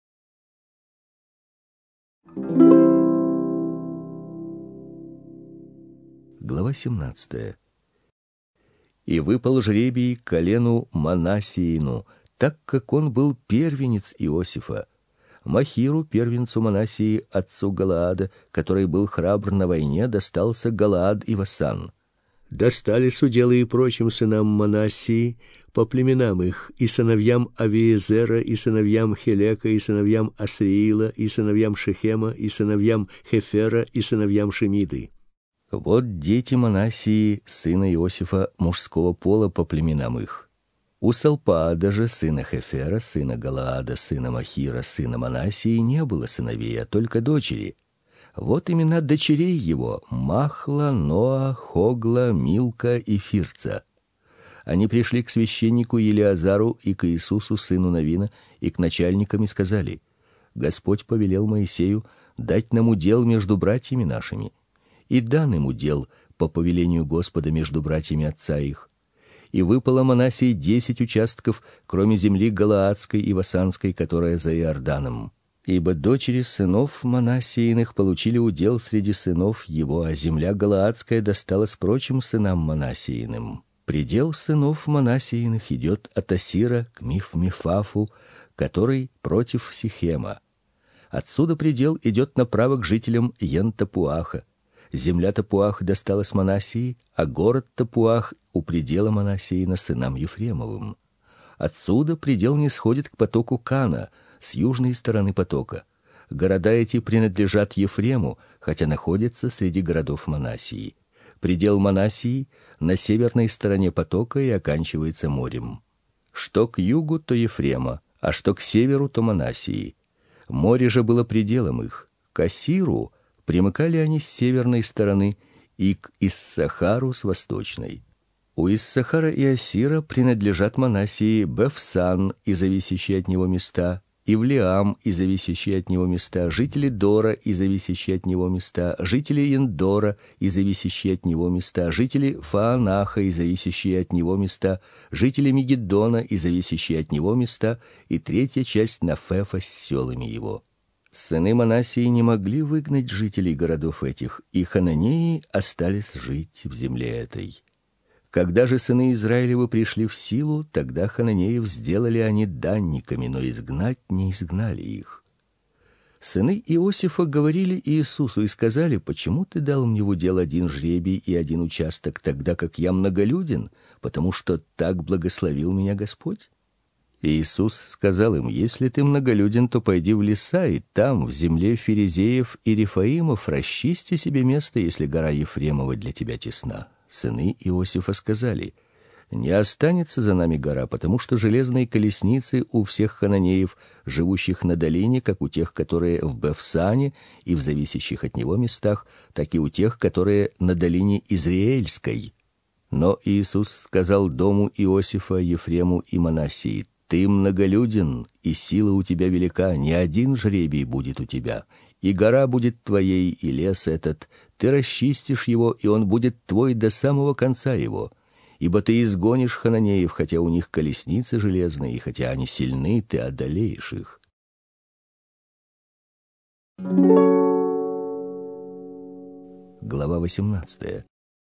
Глава семнадцатая. И выпал жребий колену Манассиину, так как он был первенец Иосифа, Махиру, первенцу Манассии, отцу Галаада, который был храбр на войне, достался Галаад и Васан. Достались уделы и прочим сынам Манассии по племенам их, и сыновьям Авиезера, и сыновьям Хелека, и сыновьям Асриила, и сыновьям Шехема, и сыновьям Хефера, и сыновьям Шемиды. Вот дети Манассии, сына Иосифа, мужского пола по племенам их. У Салпаада же, сына Хефера, сына Галаада, сына Махира, сына Манассии, не было сыновей, а только дочери. Вот имена дочерей его: Махла, Ноа, Хогла, Милка и Фирца. Они пришли к священнику Елиазару и к Иисусу, сыну Навина, и к начальникам и сказали: Господь повелел Моисею дать нам удел между братьями нашими. И дан им удел по повелению Господа между братьями отца их. И выпало Манассии десять участков, кроме земли Галаадской и Васанской, которая за Иорданом. Ибо дочери сынов Манассииных получили удел среди сынов его, а земля Галаадская досталась прочим сынам Манассииным. Предел сынов Манассииных идет от Асира к Миф-Мифафу, который против Сихема. Отсюда предел идет направо к жителям Ен-Тапуаха. Земля Тапуах досталась Манассии, а город Тапуах у предела Манассиина сынам Ефремовым. Отсюда предел нисходит к потоку Кана, с южной стороны потока. Города эти принадлежат Ефрему, хотя находятся среди городов Манассии. Предел Манассии на северной стороне потока и оканчивается морем. Что к югу, то Ефрема, а что к северу, то Манассии. Море же было пределом их. К Ассиру примыкали они с северной стороны и к Иссахару с восточной. У Иссахара и Ассира принадлежат Манассии Бефсан и зависящие от него места, Ивлеам и зависящие от него места, жители Дора и зависящие от него места, жители Индора и зависящие от него места, жители Фаанаха и зависящие от него места, жители Мегиддона и зависящие от него места, и третья часть Нафефа с селами его. Сыны Манассии не могли выгнать жителей городов этих, и хананеи остались жить в земле этой. Когда же сыны Израилевы пришли в силу, тогда хананеев сделали они данниками, но изгнать не изгнали их. Сыны Иосифа говорили Иисусу и сказали: «Почему ты дал мне в удел один жребий и один участок, тогда как я многолюден, потому что так благословил меня Господь?» Иисус сказал им: «Если ты многолюден, то пойди в леса, и там, в земле Ферезеев и Рефаимов, расчисти себе место, если гора Ефремова для тебя тесна». Сыны Иосифа сказали: «Не останется за нами гора, потому что железные колесницы у всех хананеев, живущих на долине, как у тех, которые в Бефсане и в зависящих от него местах, так и у тех, которые на долине Израильской». Но Иисус сказал дому Иосифа, Ефрему и Манассии: «Ты многолюден, и сила у тебя велика, не один жребий будет у тебя, и гора будет твоей, и лес этот, ты расчистишь его, и он будет твой до самого конца его. Ибо ты изгонишь хананеев, хотя у них колесницы железные, и хотя они сильны, ты одолеешь их». Глава восемнадцатая.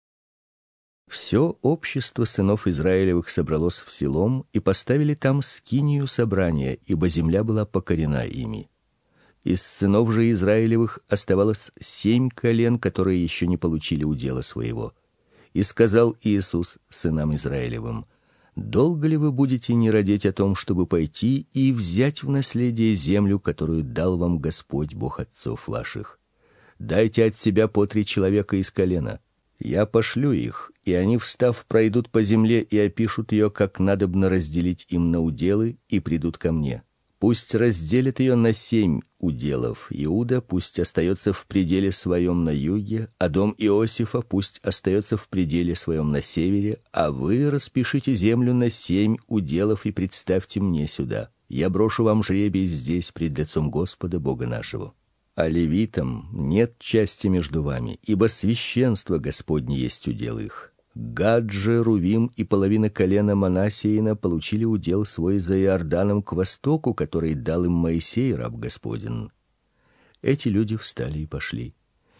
Все общество сынов Израилевых собралось в Силом и поставили там скинию собрания, ибо земля была покорена ими. Из сынов же Израилевых оставалось семь колен, которые еще не получили удела своего. И сказал Иисус сынам Израилевым: «Долго ли вы будете не радеть о том, чтобы пойти и взять в наследие землю, которую дал вам Господь Бог отцов ваших? Дайте от себя по три человека из колена. Я пошлю их, и они, встав, пройдут по земле и опишут ее, как надобно разделить им на уделы, и придут ко мне. Пусть разделят ее на семь уделов. Иуда пусть остается в пределе своем на юге, а дом Иосифа пусть остается в пределе своем на севере, а вы распишите землю на семь уделов и представьте мне сюда. Я брошу вам жребий здесь пред лицом Господа Бога нашего. А левитам нет части между вами, ибо священство Господне есть удел их. Гад же, Рувим и половина колена Манассиина получили удел свой за Иорданом к востоку, который дал им Моисей, раб Господень». Эти люди встали и пошли.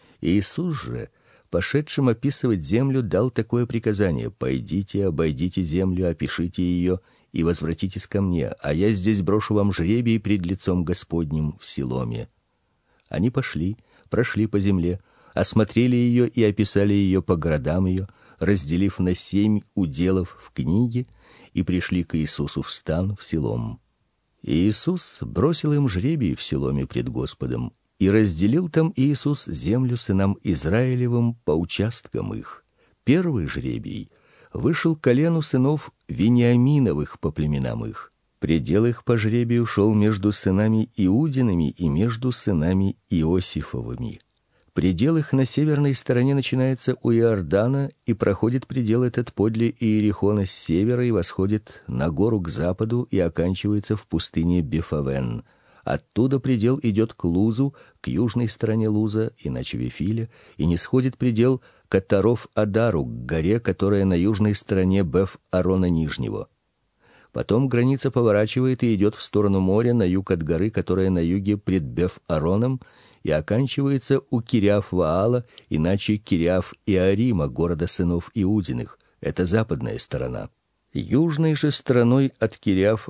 Иисус же, пошедшим описывать землю, дал такое приказание: «Пойдите, обойдите землю, опишите ее и возвратитесь ко мне, а я здесь брошу вам жребий пред лицом Господним в Силоме». Они пошли, прошли по земле, осмотрели ее и описали ее по городам ее, разделив на семь уделов в книге, и пришли к Иисусу в стан в Силом. И Иисус бросил им жребий в Силоме пред Господом, и разделил там Иисус землю сынам Израилевым по участкам их. Первый жребий вышел колену сынов Вениаминовых по племенам их. Предел их по жребию шел между сынами Иудиными и между сынами Иосифовыми. Предел их на северной стороне начинается у Иордана, и проходит предел этот подле Иерихона с севера и восходит на гору к западу и оканчивается в пустыне Бефавен. Оттуда предел идет к Лузу, к южной стороне Луза, иначе Вифиля, и не сходит предел к Атаров-Адару, к горе, которая на южной стороне Беф-Арона Нижнего. Потом граница поворачивает и идет в сторону моря, на юг от горы, которая на юге пред Беф-Ароном, и оканчивается у Кириаф-Ваала, иначе Кириаф-Иарима, города сынов Иудиных. Это западная сторона. Южной же стороной от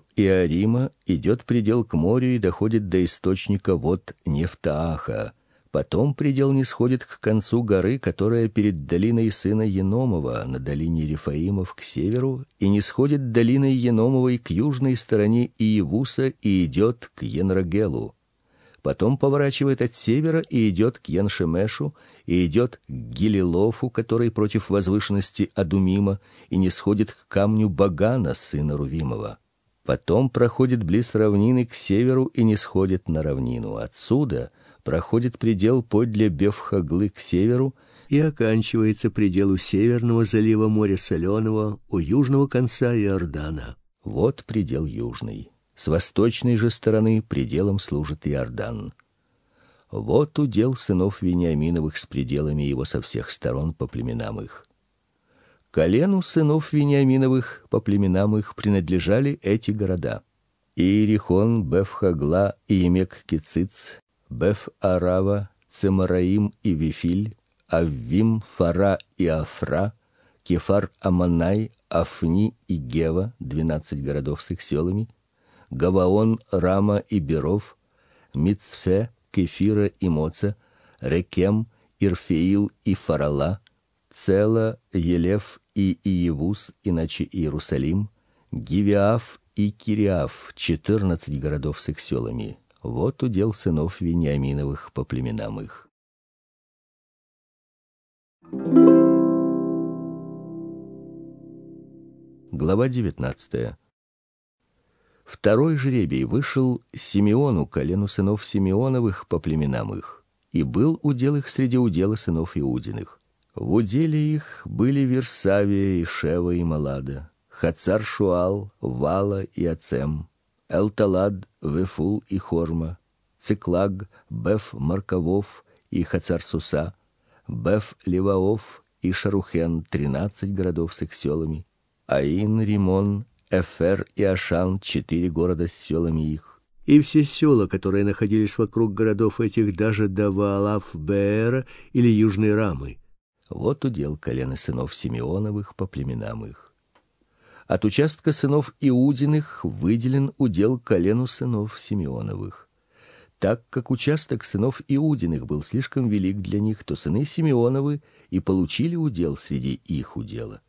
Кириаф-Иарима идет предел к морю и доходит до источника вод Нефтааха. Потом предел нисходит к концу горы, которая перед долиной сына Еномова, на долине Рефаимов к северу, и нисходит долиной Еномовой к южной стороне Иевуса и идет к Енрогелу. Потом поворачивает от севера и идет к Яншемешу, и идет к Гилелофу, который против возвышенности Адумима, и нисходит к камню Багана, сына Рувимова. Потом проходит близ равнины к северу и нисходит на равнину. Отсюда проходит предел подле Бефхаглы к северу и оканчивается предел у северного залива моря Соленого, у южного конца Иордана. Вот предел южный. С восточной же стороны пределом служит Иордан. Вот удел сынов Вениаминовых с пределами его со всех сторон по племенам их. Колену сынов Вениаминовых по племенам их принадлежали эти города: Иерихон, Бефхагла и Емек-Кициц, Беф-Арава, Цемараим и Вифиль, Аввим, Фара и Афра, Кефар-Аманай, Афни и Гева, двенадцать городов с их селами, Гаваон, Рама и Беров, Мицфе, Кефира и Моца, Рекем, Ирфеил и Фарала, Цела, Елев и Иевус, иначе Иерусалим, Гивеав и Кириав, четырнадцать городов с их селами. Вот удел сынов Вениаминовых по племенам их. Глава девятнадцатая. Второй жребий вышел Симеону, колену сынов Симеоновых по племенам их, и был удел их среди удела сынов Иудиных. В уделе их были Версавия и Шева и Малада, Хацар-Шуал, Вала и Ацем, Элталад, Вефул и Хорма, Циклаг, Беф-Маркавов и Хацар-Суса, Беф-Леваов и Шарухен, тринадцать городов с их селами, Аин, Римон, Эфер и Ашан, четыре города с селами их. И все села, которые находились вокруг городов этих, даже до Ваалаф-Беэра или Южной Рамы. Вот удел колена сынов Симеоновых по племенам их. От участка сынов Иудиных выделен удел колену сынов Симеоновых. Так как участок сынов Иудиных был слишком велик для них, то сыны Симеоновы и получили удел среди их удела.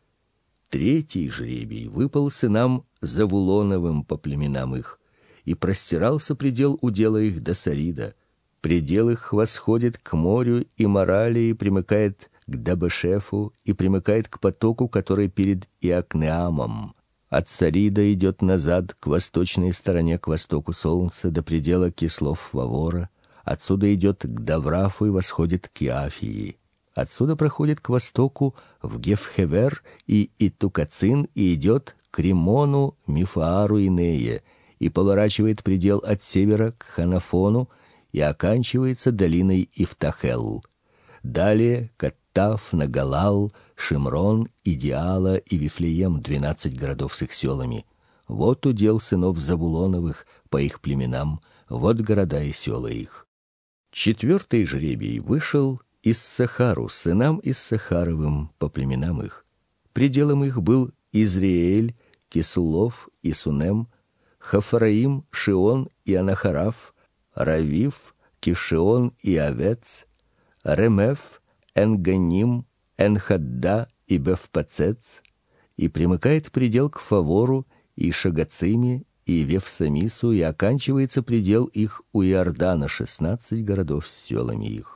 Третий жребий выпал сынам Завулоновым по племенам их, и простирался предел удела их до Сарида. Предел их восходит к морю и Морали и примыкает к Дабешефу и примыкает к потоку, который перед Иокнеамом. От Сарида идет назад к восточной стороне, к востоку солнца, до предела Кислов-Вавора. Отсюда идет к Даврафу и восходит к Иафии. Отсюда проходит к востоку в Гефхевер и Итукацин и идет к Римону, Мифаару и Нее, и поворачивает предел от севера к Ханафону и оканчивается долиной Ифтахел. Далее Каттав, Нагалал, Шимрон, Идиала и Вифлеем, двенадцать городов с их селами. Вот удел сынов Завулоновых по их племенам, вот города и села их. Четвертый жребий вышел Иссахару, сынам Иссахаровым по племенам их. Пределом их был Изриэль, Кисулов и Сунем, Хафараим, Шион и Анахараф, Равив, Кишион и Авец, Ремеф, Энганим, Энхадда и Бефпацец, и примыкает предел к Фавору и Шагациме и Вевсамису, и оканчивается предел их у Иордана, шестнадцать городов с селами их.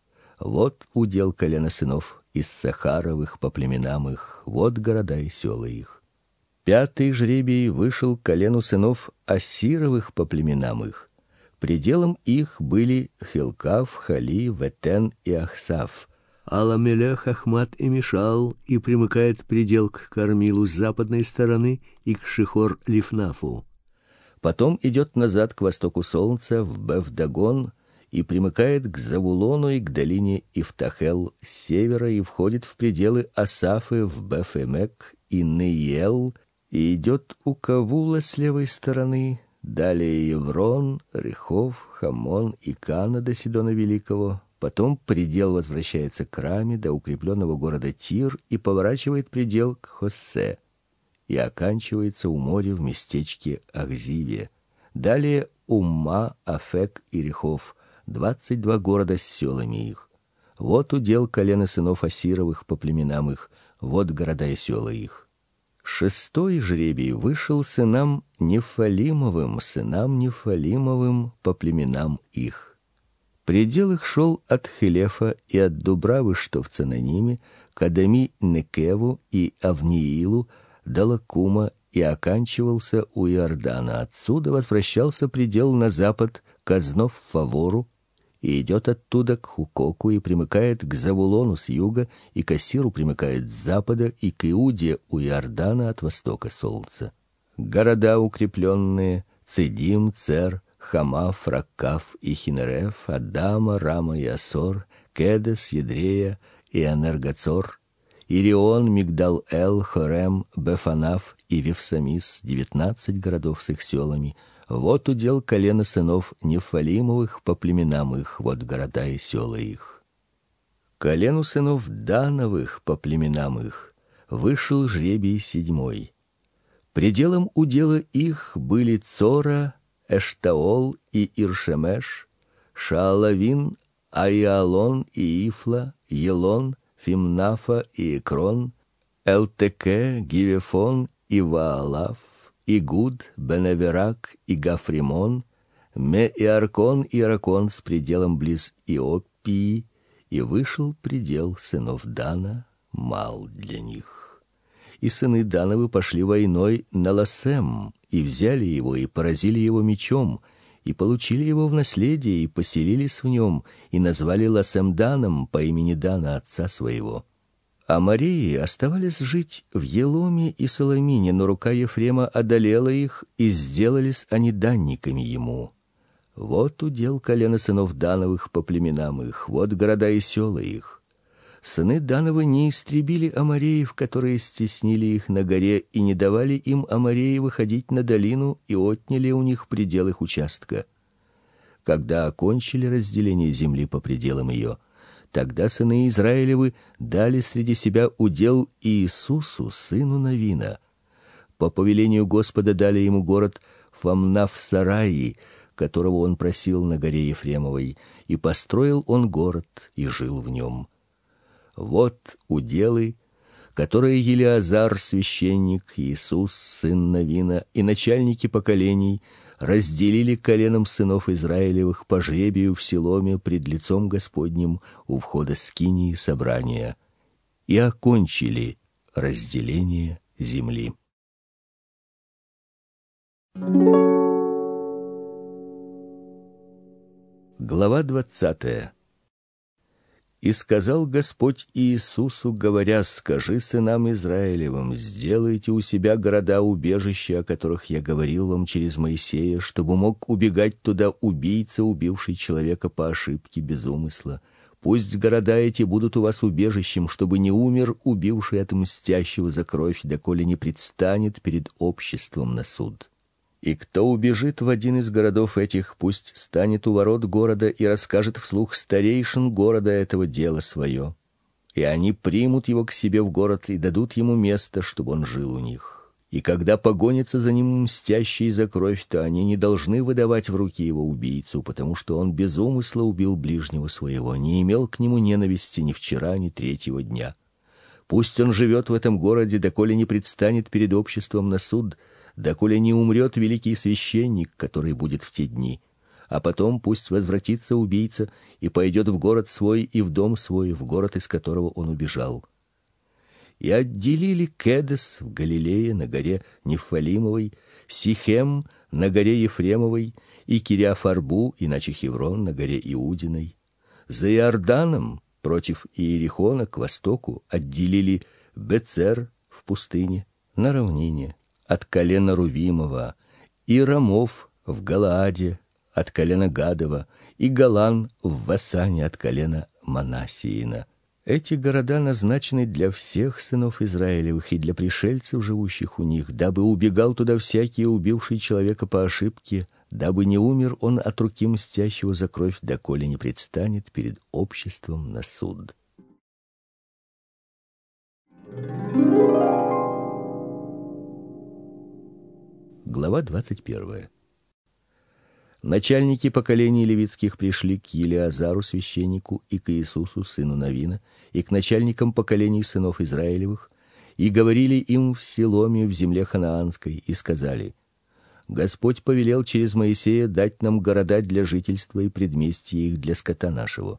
Вот удел колена сынов Иссахаровых по племенам их, вот города и села их. Пятый жребий вышел колену сынов Ассировых по племенам их. Пределом их были Хилкав, Хали, Ветен и Ахсав. Аламелех, Ахмат и Мишал, и примыкает предел к Кармилу с западной стороны и к Шихор-Лифнафу. Потом идет назад к востоку солнца в Бефдагон и примыкает к Завулону и к долине Ифтахел с севера и входит в пределы Асафы в Бефемек и Неиел и идет у Кавула с левой стороны, далее Еврон, Рехов, Хамон и Кана до Сидона Великого. Потом предел возвращается к Раме до укрепленного города Тир и поворачивает предел к Хоссе и оканчивается у моря в местечке Ахзиве. Далее Умма, Афек и Рехов, двадцать два города с селами их. Вот удел колена сынов Асировых по племенам их, вот города и села их. Шестой жребий вышел сынам Нефалимовым, сынам Нефалимовым по племенам их. Предел их шел от Хелефа и от Дубравы, что в Цананиме, к Адами-Некеву и Авниилу, до Лакума, и оканчивался у Иордана. Отсюда возвращался предел на запад к Азнов-Фавору, и идет оттуда к Хукоку, и примыкает к Завулону с юга, и к Асиру примыкает с запада, и к Иуде у Иордана от востока солнца. Города укрепленные: Цидим, Цер, Хамав, Раккав и Хинереф, Адама, Рама и Асор, Кедес, Едрея и Энергацор, Ирион, Мигдал-Эл, Хорем, Бефанаф и Вифсамис, девятнадцать городов с их селами. Вот удел колена сынов Нефалимовых по племенам их, вот города и села их. Колену сынов Дановых по племенам их вышел жребий седьмой. Пределом удела их были Цора, Эштаол и Иршемеш, Шаалавин, Аиалон и Ифла, Елон, Фимнафа и Экрон, Элтеке, Гивефон и Ваалав, Игуд, Беневерак и Гафримон, Ме-Иаркон и Иракон с пределом близ Иопии, и вышел предел сынов Дана мал для них. И сыны Дановы пошли войной на Ласем, и взяли его, и поразили его мечом, и получили его в наследие, и поселились в нем, и назвали Ласем Даном по имени Дана отца своего. Амореи оставались жить в Еломе и Соломине, но рука Ефрема одолела их, и сделались они данниками ему. Вот удел колена сынов Дановых по племенам их, вот города и села их. Сыны Дановы не истребили амореев, которые стеснили их на горе, и не давали им амореи выходить на долину, и отняли у них предел их участка. Когда окончили разделение земли по пределам ее, тогда сыны Израилевы дали среди себя удел Иисусу, сыну Навина. По повелению Господа дали ему город Фамнав-Сараи, которого он просил на горе Ефремовой, и построил он город и жил в нем. Вот уделы, которые Елиазар, священник, Иисус, сын Навина, и начальники поколений разделили коленам сынов Израилевых по жребию в Силоме пред лицом Господним у входа скинии собрания, и окончили разделение земли. Глава двадцатая. И сказал Господь Иисусу, говоря: скажи сынам Израилевым: сделайте у себя города-убежища, о которых я говорил вам через Моисея, чтобы мог убегать туда убийца, убивший человека по ошибке без умысла. Пусть города эти будут у вас убежищем, чтобы не умер убивший от мстящего за кровь, доколе не предстанет перед обществом на суд. И кто убежит в один из городов этих, пусть станет у ворот города и расскажет вслух старейшин города этого дело свое. И они примут его к себе в город и дадут ему место, чтобы он жил у них. И когда погонится за ним мстящий за кровь, то они не должны выдавать в руки его убийцу, потому что он без умысла убил ближнего своего, не имел к нему ненависти ни вчера, ни третьего дня. Пусть он живет в этом городе, доколе не предстанет перед обществом на суд, доколе не умрет великий священник, который будет в те дни. А потом пусть возвратится убийца и пойдет в город свой и в дом свой, в город, из которого он убежал. И отделили Кедес в Галилее на горе Нефалимовой, Сихем на горе Ефремовой и Кириафарбу, иначе Хеврон, на горе Иудиной. За Иорданом против Иерихона к востоку отделили Бецер в пустыне на равнине от колена Рувимова, и Рамов в Галааде от колена Гадова, и Галан в Васане от колена Манассиина. Эти города назначены для всех сынов Израилевых и для пришельцев, живущих у них, дабы убегал туда всякий, убивший человека по ошибке, дабы не умер он от руки мстящего за кровь, доколе не предстанет перед обществом на суд. Глава двадцать первая. Начальники поколений левитских пришли к Елиазару священнику и к Иисусу сыну Навина и к начальникам поколений сынов Израилевых и говорили им в Силоме в земле ханаанской и сказали: Господь повелел через Моисея дать нам города для жительства и предместья их для скота нашего.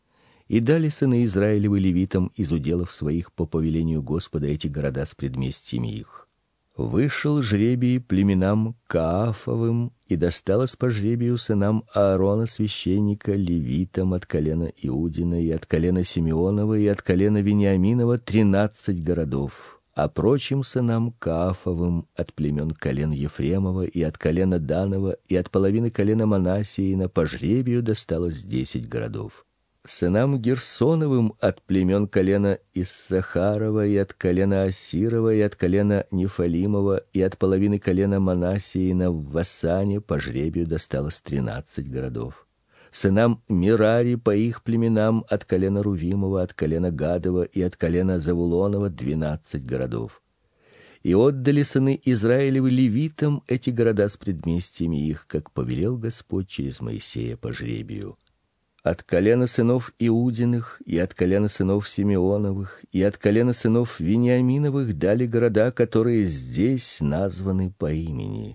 И дали сыны Израилевы левитам из уделов своих по повелению Господа эти города с предместьями их. Вышел жребий племенам Каафовым, и досталось по жребию сынам Аарона священника левитам от колена Иудина и от колена Симеонова и от колена Вениаминова тринадцать городов, а прочим сынам Каафовым от племен колен Ефремова и от колена Данова и от половины колена Манассиина по жребию досталось десять городов. Сынам Герсоновым от племен колена Иссахарова и от колена Асирова и от колена Нефалимова и от половины колена Манассиина в Вассане по жребию досталось тринадцать городов. Сынам Мерари по их племенам от колена Рувимова, от колена Гадова и от колена Завулонова двенадцать городов. И отдали сыны Израилевы левитам эти города с предместьями их, как повелел Господь через Моисея по жребию. От колена сынов Иудиных и от колена сынов Симеоновых и от колена сынов Вениаминовых дали города, которые здесь названы по имени.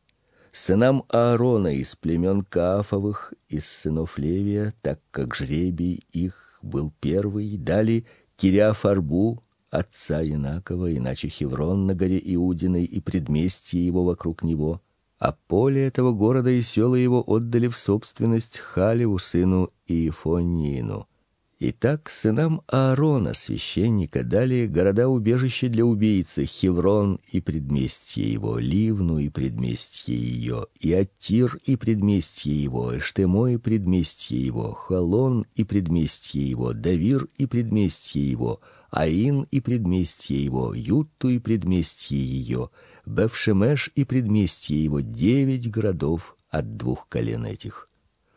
Сынам Аарона из племен Каафовых, из сынов Левия, так как жребий их был первый, дали Кириаф-Арбу, отца Инакова, иначе Хеврон на горе Иудиной и предместье его вокруг него, а поле этого города и села его отдали в собственность Халеву сыну Иефонниину. Итак, сынам Аарона священника дали города-убежища для убийцы: Хеврон и предместье его, Ливну и предместье ее, и Аттир и предместье его, Эштемо и предместье его, Холон и предместье его, Давир и предместье его, Аин и предместье его, Ютту и предместье ее, Бефшемеш и предместье его, девять городов от двух колен этих.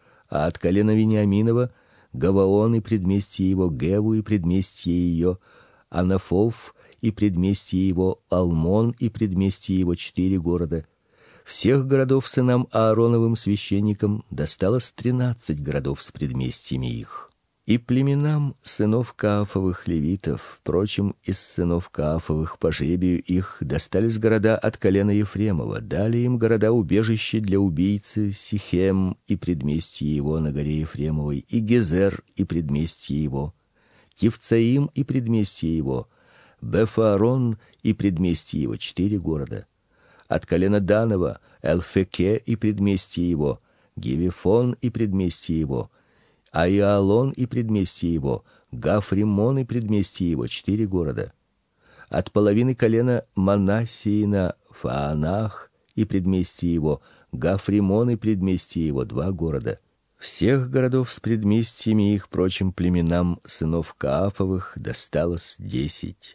А от колена Вениаминова Гаваон и предместье его, Геву и предместье ее, Анафов и предместье его, Алмон и предместье его, четыре города. Всех городов сынам Аароновым священникам досталось тринадцать городов с предместьями их. И племенам сынов Каафовых левитов, впрочем, из сынов Каафовых по жребию их достались города от колена Ефремова, дали им города-убежище для убийцы: Сихем и предместье его на горе Ефремовой, и Гезер и предместье его, Кивцаим и предместье его, Бефаарон и предместье его, четыре города. От колена Данова Элфеке и предместье его, Гивефон и предместье его, Аиалон и предместье его, Гафримон и предместье его, четыре города. От половины колена Манассиина Фаанах и предместье его, Гафримон и предместье его, два города. Всех городов с предместьями их прочим племенам сынов Каафовых досталось десять.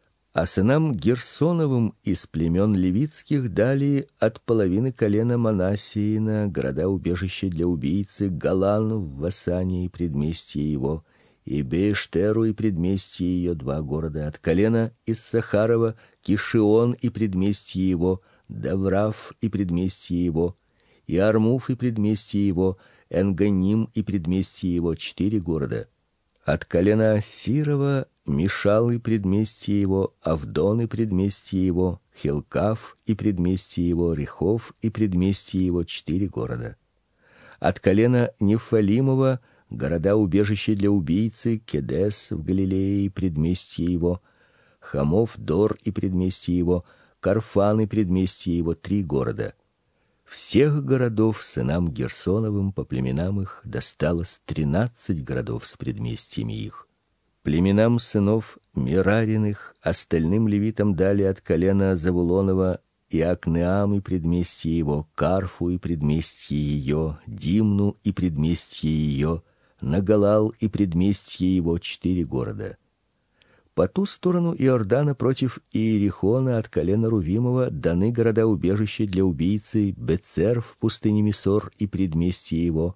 А сынам Герсоновым из племен левитских дали от половины колена Манассиина города-убежище для убийцы: Галан в Вассане и предместье его, и Беештеру и предместье ее, два города. От колена Иссахарова Кишион и предместье его, Даврав и предместье его, и Армуф и предместье его, Энганим и предместье его, четыре города. От колена Ассирова Мишал и предместье его, Авдон и предместье его, Хилкав и предместье его, Рехов и предместье его, четыре города. От колена Нефалимова города-убежище для убийцы: Кедес в Галилее и предместье его, Хамов Дор и предместье его, Карфан и предместье его, три города. Всех городов сынам Герсоновым по племенам их досталось тринадцать городов с предместьями их. Племенам сынов Мерариных остальным левитам дали от колена Завулонова Иакнеам и предместье его, Карфу и предместье ее, Димну и предместье ее, Нагалал и предместье его, четыре города. По ту сторону Иордана против Иерихона от колена Рувимова даны города-убежища для убийцы: Бецер в пустыне Мисор и предместье его,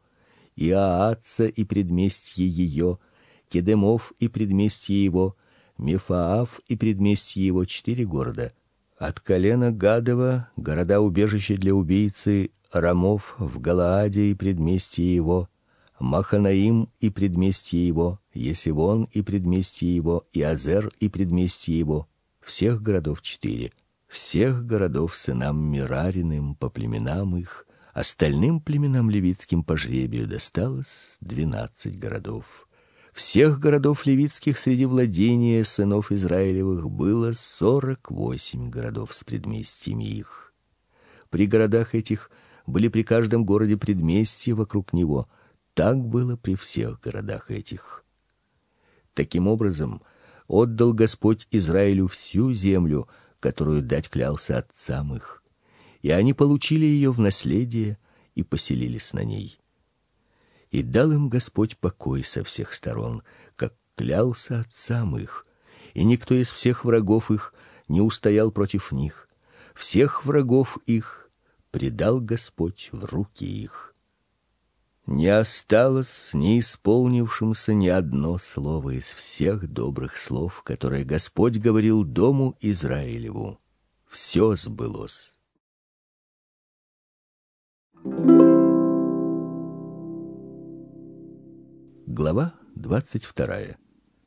Иааца и предместье ее, Кедемов и предместье его, Мефаав и предместье его, четыре города. От колена Гадова города-убежища для убийцы: Рамов в Галааде и предместье его, Маханаим и предместье его, Есивон и предместье его, и Азер и предместье его, всех городов четыре, всех городов сынам Мерариным по племенам их, остальным племенам левитским по жребию досталось двенадцать городов. Всех городов левитских среди владения сынов Израилевых было сорок восемь городов с предместьями их. При городах этих были при каждом городе предместья вокруг него. Так было при всех городах этих. Таким образом, отдал Господь Израилю всю землю, которую дать клялся отцам их, и они получили ее в наследие и поселились на ней. И дал им Господь покой со всех сторон, как клялся отцам их, и никто из всех врагов их не устоял против них. Всех врагов их предал Господь в руки их. Не осталось не исполнившимся ни одно слово из всех добрых слов, которые Господь говорил дому Израилеву. Все сбылось. Глава двадцать вторая.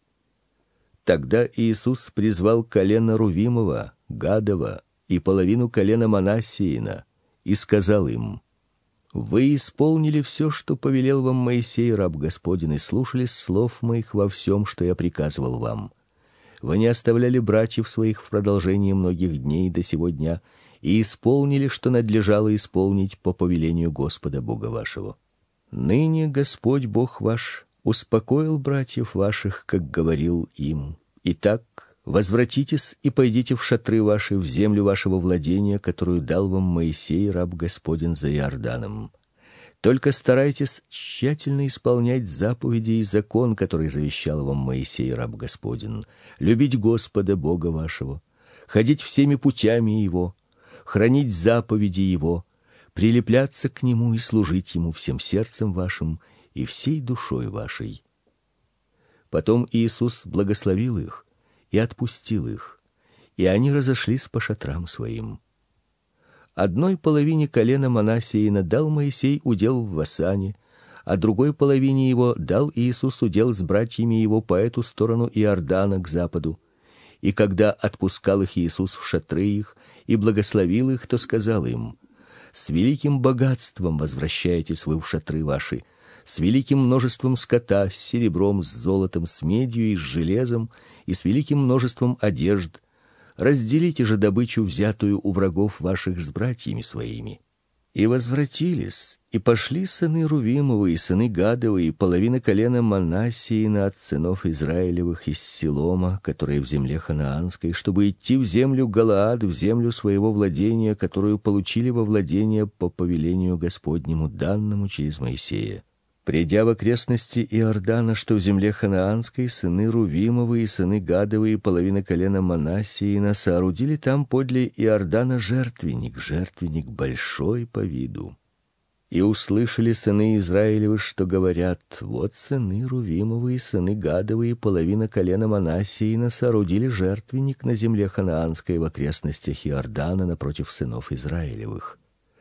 Тогда Иисус призвал колено Рувимова, Гадова и половину колена Манассиина и сказал им: Вы исполнили все, что повелел вам Моисей, раб Господень, и слушались слов моих во всем, что я приказывал вам. Вы не оставляли братьев своих в продолжении многих дней до сего дня и исполнили, что надлежало исполнить по повелению Господа Бога вашего. Ныне Господь Бог ваш успокоил братьев ваших, как говорил им. Итак, возвратитесь и пойдите в шатры ваши, в землю вашего владения, которую дал вам Моисей, раб Господень, за Иорданом. Только старайтесь тщательно исполнять заповеди и закон, который завещал вам Моисей, раб Господень: любить Господа Бога вашего, ходить всеми путями его, хранить заповеди его, прилепляться к нему и служить ему всем сердцем вашим и всей душой вашей. Потом Иисус благословил их и отпустил их, и они разошлись по шатрам своим. Одной половине колена Манассиина дал Моисей удел в Васане, а другой половине его дал Иисус удел с братьями его по эту сторону Иордана к западу. И когда отпускал их Иисус в шатры их и благословил их, то сказал им: с великим богатством возвращаетесь вы в шатры ваши, с великим множеством скота, с серебром, с золотом, с медью и с железом, и с великим множеством одежд. Разделите же добычу, взятую у врагов ваших, с братьями своими. И возвратились, и пошли сыны Рувимовы и сыны Гадовы и половина колена Манассиина от сынов Израилевых из Силома, которое в земле ханаанской, чтобы идти в землю Галаад, в землю своего владения, которую получили во владение по повелению Господнему, данному через Моисея. Придя в окрестности Иордана, что в земле ханаанской, сыны Рувимовы и сыны Гадовы и половина колена Манассиина соорудили там подле Иордана жертвенник, жертвенник большой по виду. И услышали сыны Израилевы, что говорят: вот сыны Рувимовы и сыны Гадовы и половина колена Манассиина соорудили жертвенник на земле ханаанской в окрестностях Иордана напротив сынов Израилевых.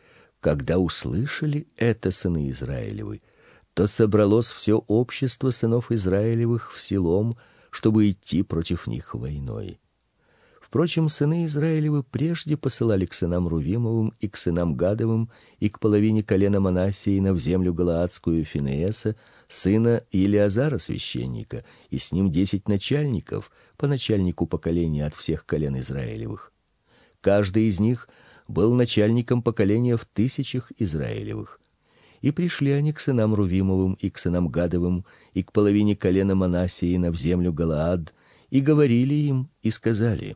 Когда услышали это сыны Израилевы, то собралось все общество сынов Израилевых в Силом, чтобы идти против них войной. Впрочем, сыны Израилевы прежде посылали к сынам Рувимовым и к сынам Гадовым и к половине колена Манассиина в землю галаадскую Финееса, сына Илиазара священника, и с ним десять начальников, по начальнику поколения от всех колен Израилевых. Каждый из них был начальником поколения в тысячах Израилевых. И пришли они к сынам Рувимовым и к сынам Гадовым и к половине колена Манассиина в землю Галаад, и говорили им и сказали: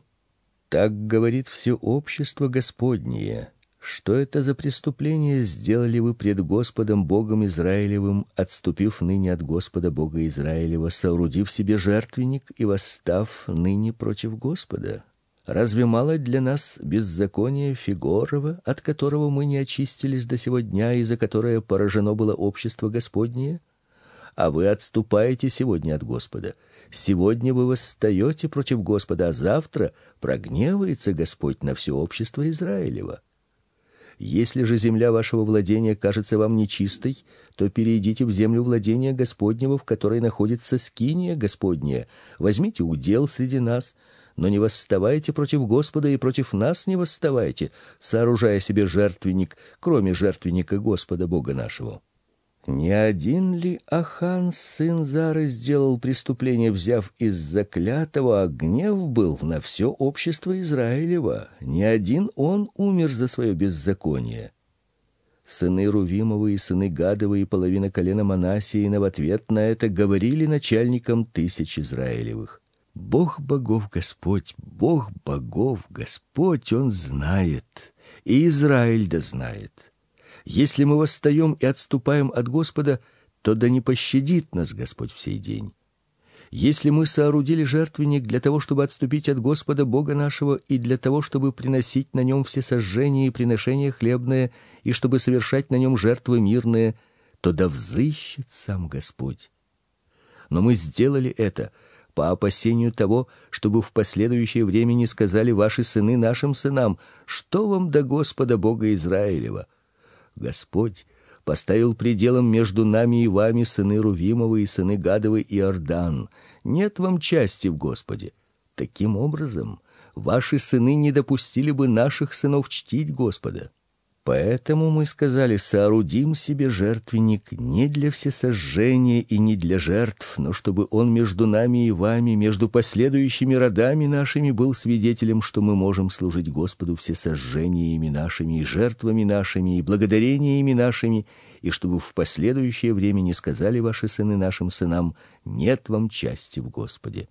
так говорит все общество Господнее, что это за преступление сделали вы пред Господом Богом Израилевым, отступив ныне от Господа Бога Израилева, соорудив себе жертвенник и восстав ныне против Господа? Разве мало для нас беззакония Фигорова, от которого мы не очистились до сего дня и за которое поражено было общество Господнее? А вы отступаете сегодня от Господа. Сегодня вы восстаете против Господа, а завтра прогневается Господь на все общество Израилева. Если же земля вашего владения кажется вам нечистой, то перейдите в землю владения Господнего, в которой находится скиния Господня. Возьмите удел среди нас, но не восставайте против Господа и против нас не восставайте, сооружая себе жертвенник, кроме жертвенника Господа Бога нашего. Не один ли Ахан, сын Зары, сделал преступление, взяв из заклятого, а гнев был на все общество Израилева? Не один он умер за свое беззаконие. Сыны Рувимовы и сыны Гадовы и половина колена Манассиина в ответ на это говорили начальникам тысяч Израилевых: Бог богов Господь, Бог богов Господь, Он знает, и Израиль да знает. Если мы восстаем и отступаем от Господа, то да не пощадит нас Господь в сей день. Если мы соорудили жертвенник для того, чтобы отступить от Господа Бога нашего, и для того, чтобы приносить на нем все сожжения и приношения хлебные, и чтобы совершать на нем жертвы мирные, то да взыщет сам Господь. Но мы сделали это по опасению того, чтобы в последующее время не сказали ваши сыны нашим сынам: что вам до Господа Бога Израилева? Господь поставил пределом между нами и вами, сыны Рувимовы и сыны Гадовы, Иордан. Нет вам части в Господе. Таким образом, ваши сыны не допустили бы наших сынов чтить Господа. Поэтому мы сказали: соорудим себе жертвенник не для всесожжения и не для жертв, но чтобы он между нами и вами, между последующими родами нашими, был свидетелем, что мы можем служить Господу всесожжениями нашими и жертвами нашими и благодарениями нашими, и чтобы в последующее время не сказали ваши сыны нашим сынам: нет вам части в Господе.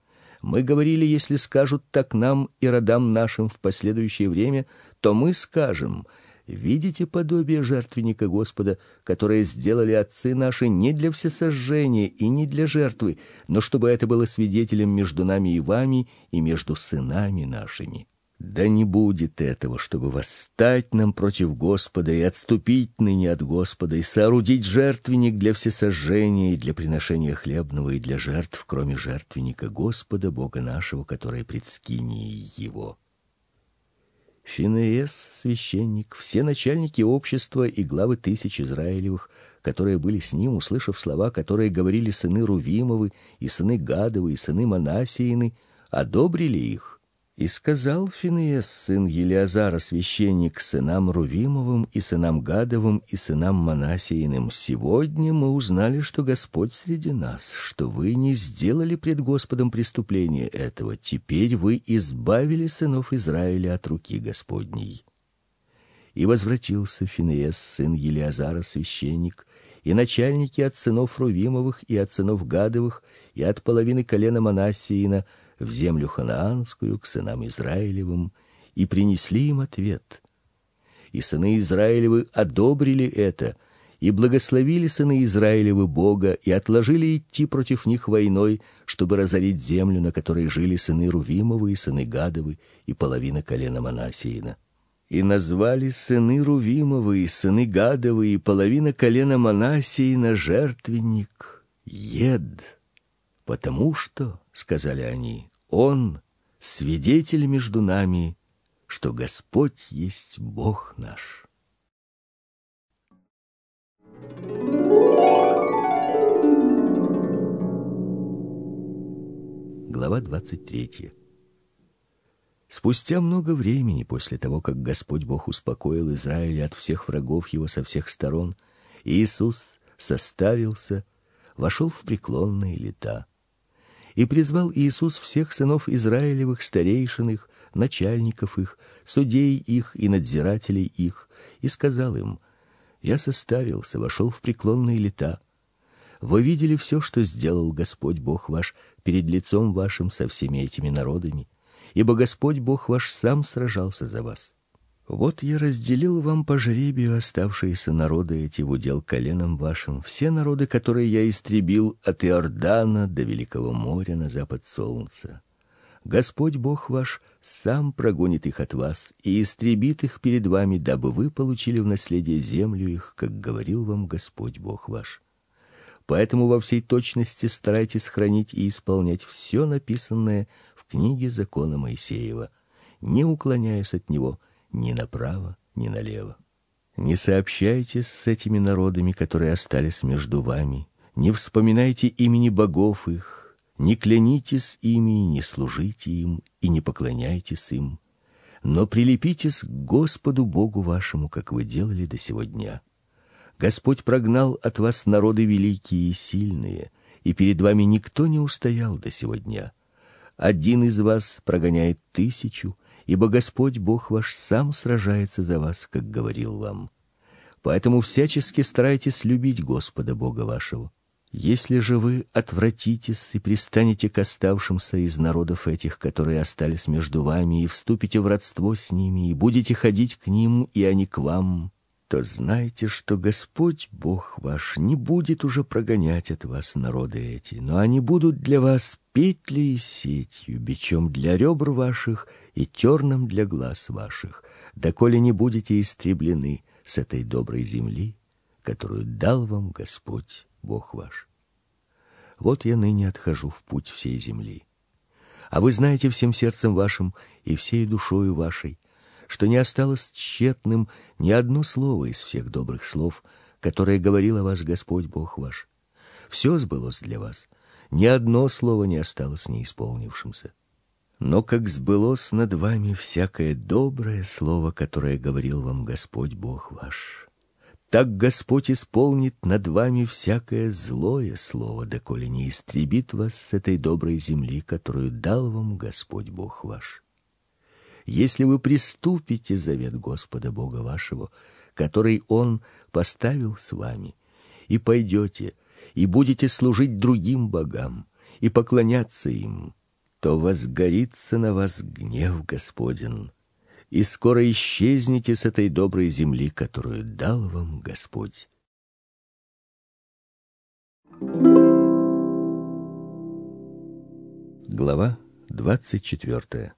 Мы говорили: если скажут так нам и родам нашим в последующее время, то мы скажем: видите подобие жертвенника Господа, которое сделали отцы наши не для всесожжения и не для жертвы, но чтобы это было свидетелем между нами и вами и между сынами нашими. Да не будет этого, чтобы восстать нам против Господа и отступить ныне от Господа и соорудить жертвенник для всесожжения и для приношения хлебного и для жертв, кроме жертвенника Господа Бога нашего, который пред скинией Его. Финеес, священник, все начальники общества и главы тысяч Израилевых, которые были с ним, услышав слова, которые говорили сыны Рувимовы и сыны Гадовы и сыны Манассиины, одобрили их. И сказал Финеес, сын Елиазара, священник, сынам Рувимовым и сынам Гадовым и сынам Манассииным: сегодня мы узнали, что Господь среди нас, что вы не сделали пред Господом преступления этого. Теперь вы избавили сынов Израиля от руки Господней. И возвратился Финеес, сын Елиазара, священник, и начальники от сынов Рувимовых и от сынов Гадовых и от половины колена Манассиина в землю ханаанскую к сынам Израилевым, и принесли им ответ. И сыны Израилевы одобрили это, и благословили сыны Израилевы Бога, и отложили идти против них войной, чтобы разорить землю, на которой жили сыны Рувимовы и сыны Гадовы и половина колена Манассиина. И назвали сыны Рувимовы и сыны Гадовы и половина колена Манассиина жертвенник Ед, потому что, сказали они, он свидетель между нами, что Господь есть Бог наш. Глава двадцать третья. Спустя много времени после того, как Господь Бог успокоил Израиль от всех врагов его со всех сторон, Иисус состарился, вошел в преклонные лета. И призвал Иисус всех сынов Израилевых, старейшин их, начальников их, судей их и надзирателей их, и сказал им: я состарился, вошел в преклонные лета. Вы видели все, что сделал Господь Бог ваш перед лицом вашим со всеми этими народами, ибо Господь Бог ваш сам сражался за вас. Вот я разделил вам по жребию оставшиеся народы эти в удел коленам вашим, все народы, которые я истребил от Иордана до Великого моря на запад солнца. Господь Бог ваш сам прогонит их от вас и истребит их перед вами, дабы вы получили в наследие землю их, как говорил вам Господь Бог ваш. Поэтому во всей точности старайтесь хранить и исполнять все написанное в книге закона Моисеева, не уклоняясь от него ни направо, ни налево. Не сообщайтесь с этими народами, которые остались между вами, не вспоминайте имени богов их, не клянитесь ими, не служите им и не поклоняйтесь им, но прилепитесь к Господу Богу вашему, как вы делали до сего дня. Господь прогнал от вас народы великие и сильные, и перед вами никто не устоял до сего дня. Один из вас прогоняет тысячу, ибо Господь Бог ваш сам сражается за вас, как говорил вам. Поэтому всячески старайтесь любить Господа Бога вашего. Если же вы отвратитесь и пристанете к оставшимся из народов этих, которые остались между вами, и вступите в родство с ними, и будете ходить к ним, и они к вам, то знайте, что Господь Бог ваш не будет уже прогонять от вас народы эти, но они будут для вас петлей и сетью, бичом для ребр ваших и терном для глаз ваших, доколе не будете истреблены с этой доброй земли, которую дал вам Господь Бог ваш. Вот я ныне отхожу в путь всей земли. А вы знаете всем сердцем вашим и всей душою вашей, что не осталось тщетным ни одно слово из всех добрых слов, которые говорил о вас Господь Бог ваш. Все сбылось для вас, ни одно слово не осталось неисполнившимся. Но как сбылось над вами всякое доброе слово, которое говорил вам Господь Бог ваш, так Господь исполнит над вами всякое злое слово, доколе не истребит вас с этой доброй земли, которую дал вам Господь Бог ваш. Если вы приступите завет Господа Бога вашего, который Он поставил с вами, и пойдете, и будете служить другим богам, и поклоняться им, то возгорится на вас гнев Господень, и скоро исчезнете с этой доброй земли, которую дал вам Господь. Глава двадцать четвёртая.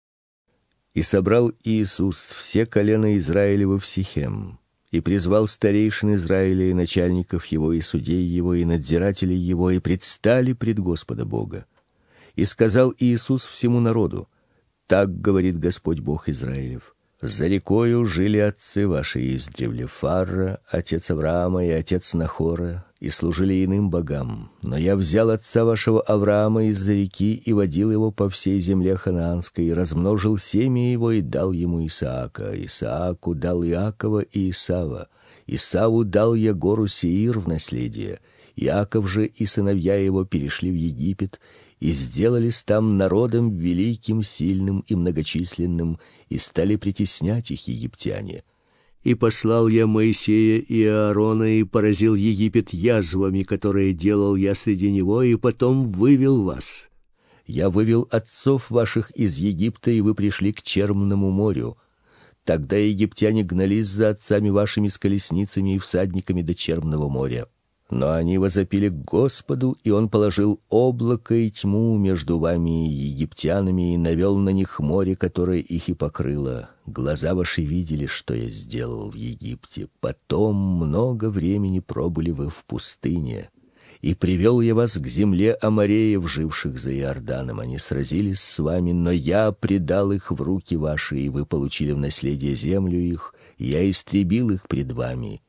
И собрал Иисус все колена Израилева в Сихем, и призвал старейшин Израиля и начальников его, и судей его, и надзирателей его, и предстали пред Господа Бога. И сказал Иисус всему народу: так говорит Господь Бог Израилев: за рекою жили отцы ваши издревле, Фарра, отец Авраама, и отец Нахора, и служили иным богам. Но я взял отца вашего Авраама из-за реки и водил его по всей земле ханаанской, и размножил семя его и дал ему Исаака. Исааку дал Иакова и Исава. Исаву дал я гору Сеир в наследие. Иаков же и сыновья его перешли в Египет и сделались там народом великим, сильным и многочисленным, и стали притеснять их египтяне. И послал я Моисея и Аарона, и поразил Египет язвами, которые делал я среди него, и потом вывел вас. Я вывел отцов ваших из Египта, и вы пришли к Черному морю. Тогда египтяне гнались за отцами вашими с колесницами и всадниками до Черного моря. Но они возопили к Господу, и Он положил облако и тьму между вами и египтянами, и навел на них море, которое их и покрыло. Глаза ваши видели, что я сделал в Египте. Потом много времени пробыли вы в пустыне. И привел я вас к земле амореев, живших за Иорданом. Они сразились с вами, но я предал их в руки ваши, и вы получили в наследие землю их. Я истребил их пред вами.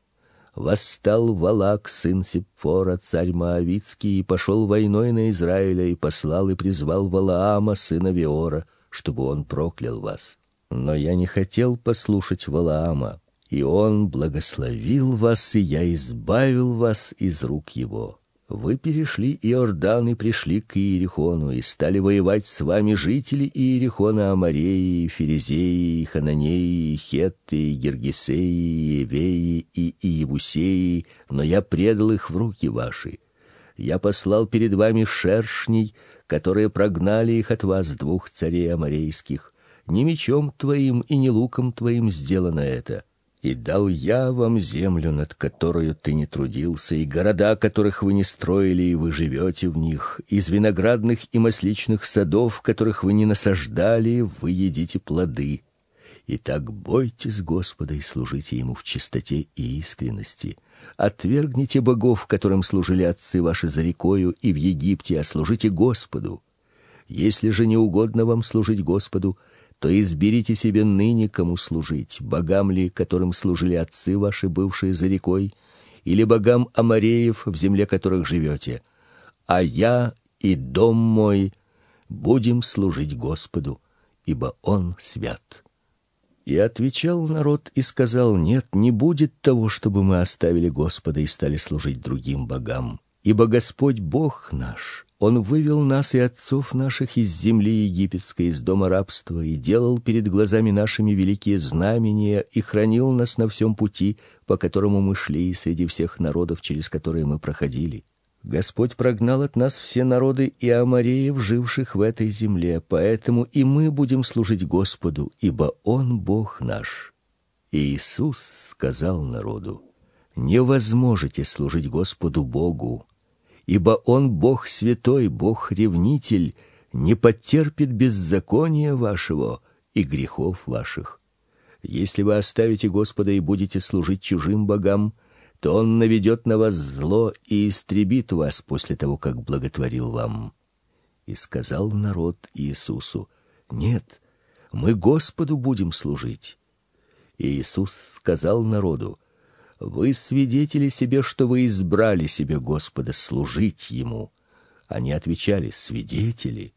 Восстал Валак, сын Сипфора, царь Моавитский, и пошел войной на Израиля, и послал и призвал Валаама, сына Веора, чтобы он проклял вас. Но я не хотел послушать Валаама, и он благословил вас, и я избавил вас из рук его. Вы перешли Иордан и пришли к Иерихону, и стали воевать с вами жители Иерихона, Амореи, Ферезеи, Хананеи, Хетты, Гергесеи, Евеи и Иевусеи, но я предал их в руки ваши. Я послал перед вами шершней, которые прогнали их от вас, двух царей аморейских. Не мечом твоим и не луком твоим сделано это. И дал я вам землю, над которой ты не трудился, и города, которых вы не строили, и вы живете в них, из виноградных и масличных садов, которых вы не насаждали, вы едите плоды. Итак, бойтесь Господа и служите Ему в чистоте и искренности. Отвергните богов, которым служили отцы ваши за рекою и в Египте, а служите Господу. Если же не угодно вам служить Господу, то изберите себе ныне, кому служить: богам ли, которым служили отцы ваши, бывшие за рекой, или богам амореев, в земле которых живете. А я и дом мой будем служить Господу, ибо Он свят». И отвечал народ и сказал: «Нет, не будет того, чтобы мы оставили Господа и стали служить другим богам. Ибо Господь Бог наш, Он вывел нас и отцов наших из земли египетской, из дома рабства, и делал перед глазами нашими великие знамения, и хранил нас на всем пути, по которому мы шли, среди всех народов, через которые мы проходили. Господь прогнал от нас все народы и амореев, живших в этой земле, поэтому и мы будем служить Господу, ибо Он Бог наш». И Иисус сказал народу: «Не возможете служить Господу Богу, ибо Он Бог святой, Бог ревнитель, не потерпит беззакония вашего и грехов ваших. Если вы оставите Господа и будете служить чужим богам, то Он наведет на вас зло и истребит вас после того, как благотворил вам». И сказал народ Иисусу: «Нет, мы Господу будем служить». И Иисус сказал народу: «Вы свидетели себе, что вы избрали себе Господа служить Ему». Они отвечали: «Свидетели».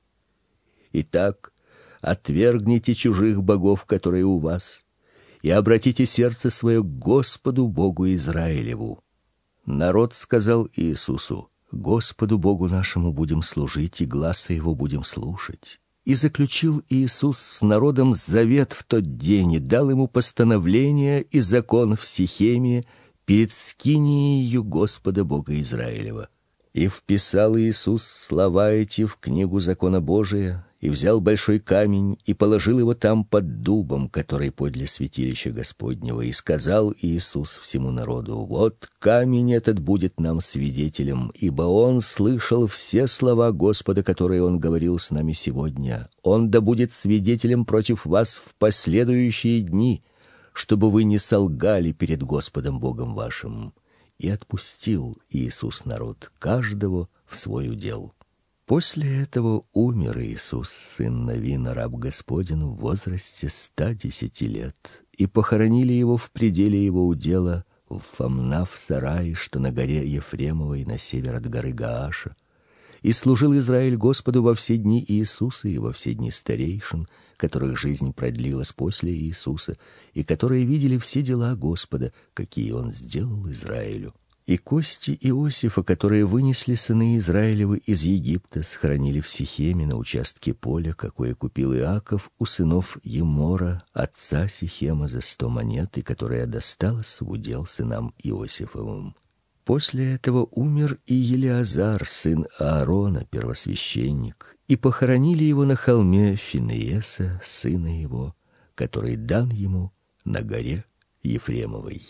Итак, отвергните чужих богов, которые у вас, и обратите сердце свое к Господу Богу Израилеву». Народ сказал Иисусу: «Господу Богу нашему будем служить, и гласа Его будем слушать». И заключил Иисус с народом завет в тот день, и дал ему постановление и закон в Сихеме перед скинией Господа Бога Израилева. И вписал Иисус слова эти в книгу закона Божия, и взял большой камень и положил его там под дубом, который подле святилища Господнего, и сказал Иисус всему народу: «Вот камень этот будет нам свидетелем, ибо он слышал все слова Господа, которые он говорил с нами сегодня. Он да будет свидетелем против вас в последующие дни, чтобы вы не солгали перед Господом Богом вашим». И отпустил Иисус народ, каждого в свой удел. После этого умер Иисус, сын Навина, раб Господень, в возрасте ста десяти лет, и похоронили его в пределе его удела в Фамнав-сарае, что на горе Ефремовой на север от горы Гааша. И служил Израиль Господу во все дни Иисуса и во все дни старейшин, которых жизнь продлилась после Иисуса, и которые видели все дела Господа, какие Он сделал Израилю. И кости Иосифа, которые вынесли сыны Израилевы из Египта, сохранили в Сихеме на участке поля, какое купил Иаков у сынов Емора, отца Сихема, за сто монет, и которая досталась в удел сынам Иосифовым. После этого умер и Елиазар, сын Аарона, первосвященник, и похоронили его на холме Финееса, сына его, который дан ему на горе Ефремовой.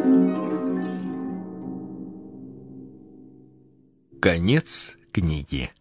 Конец книги.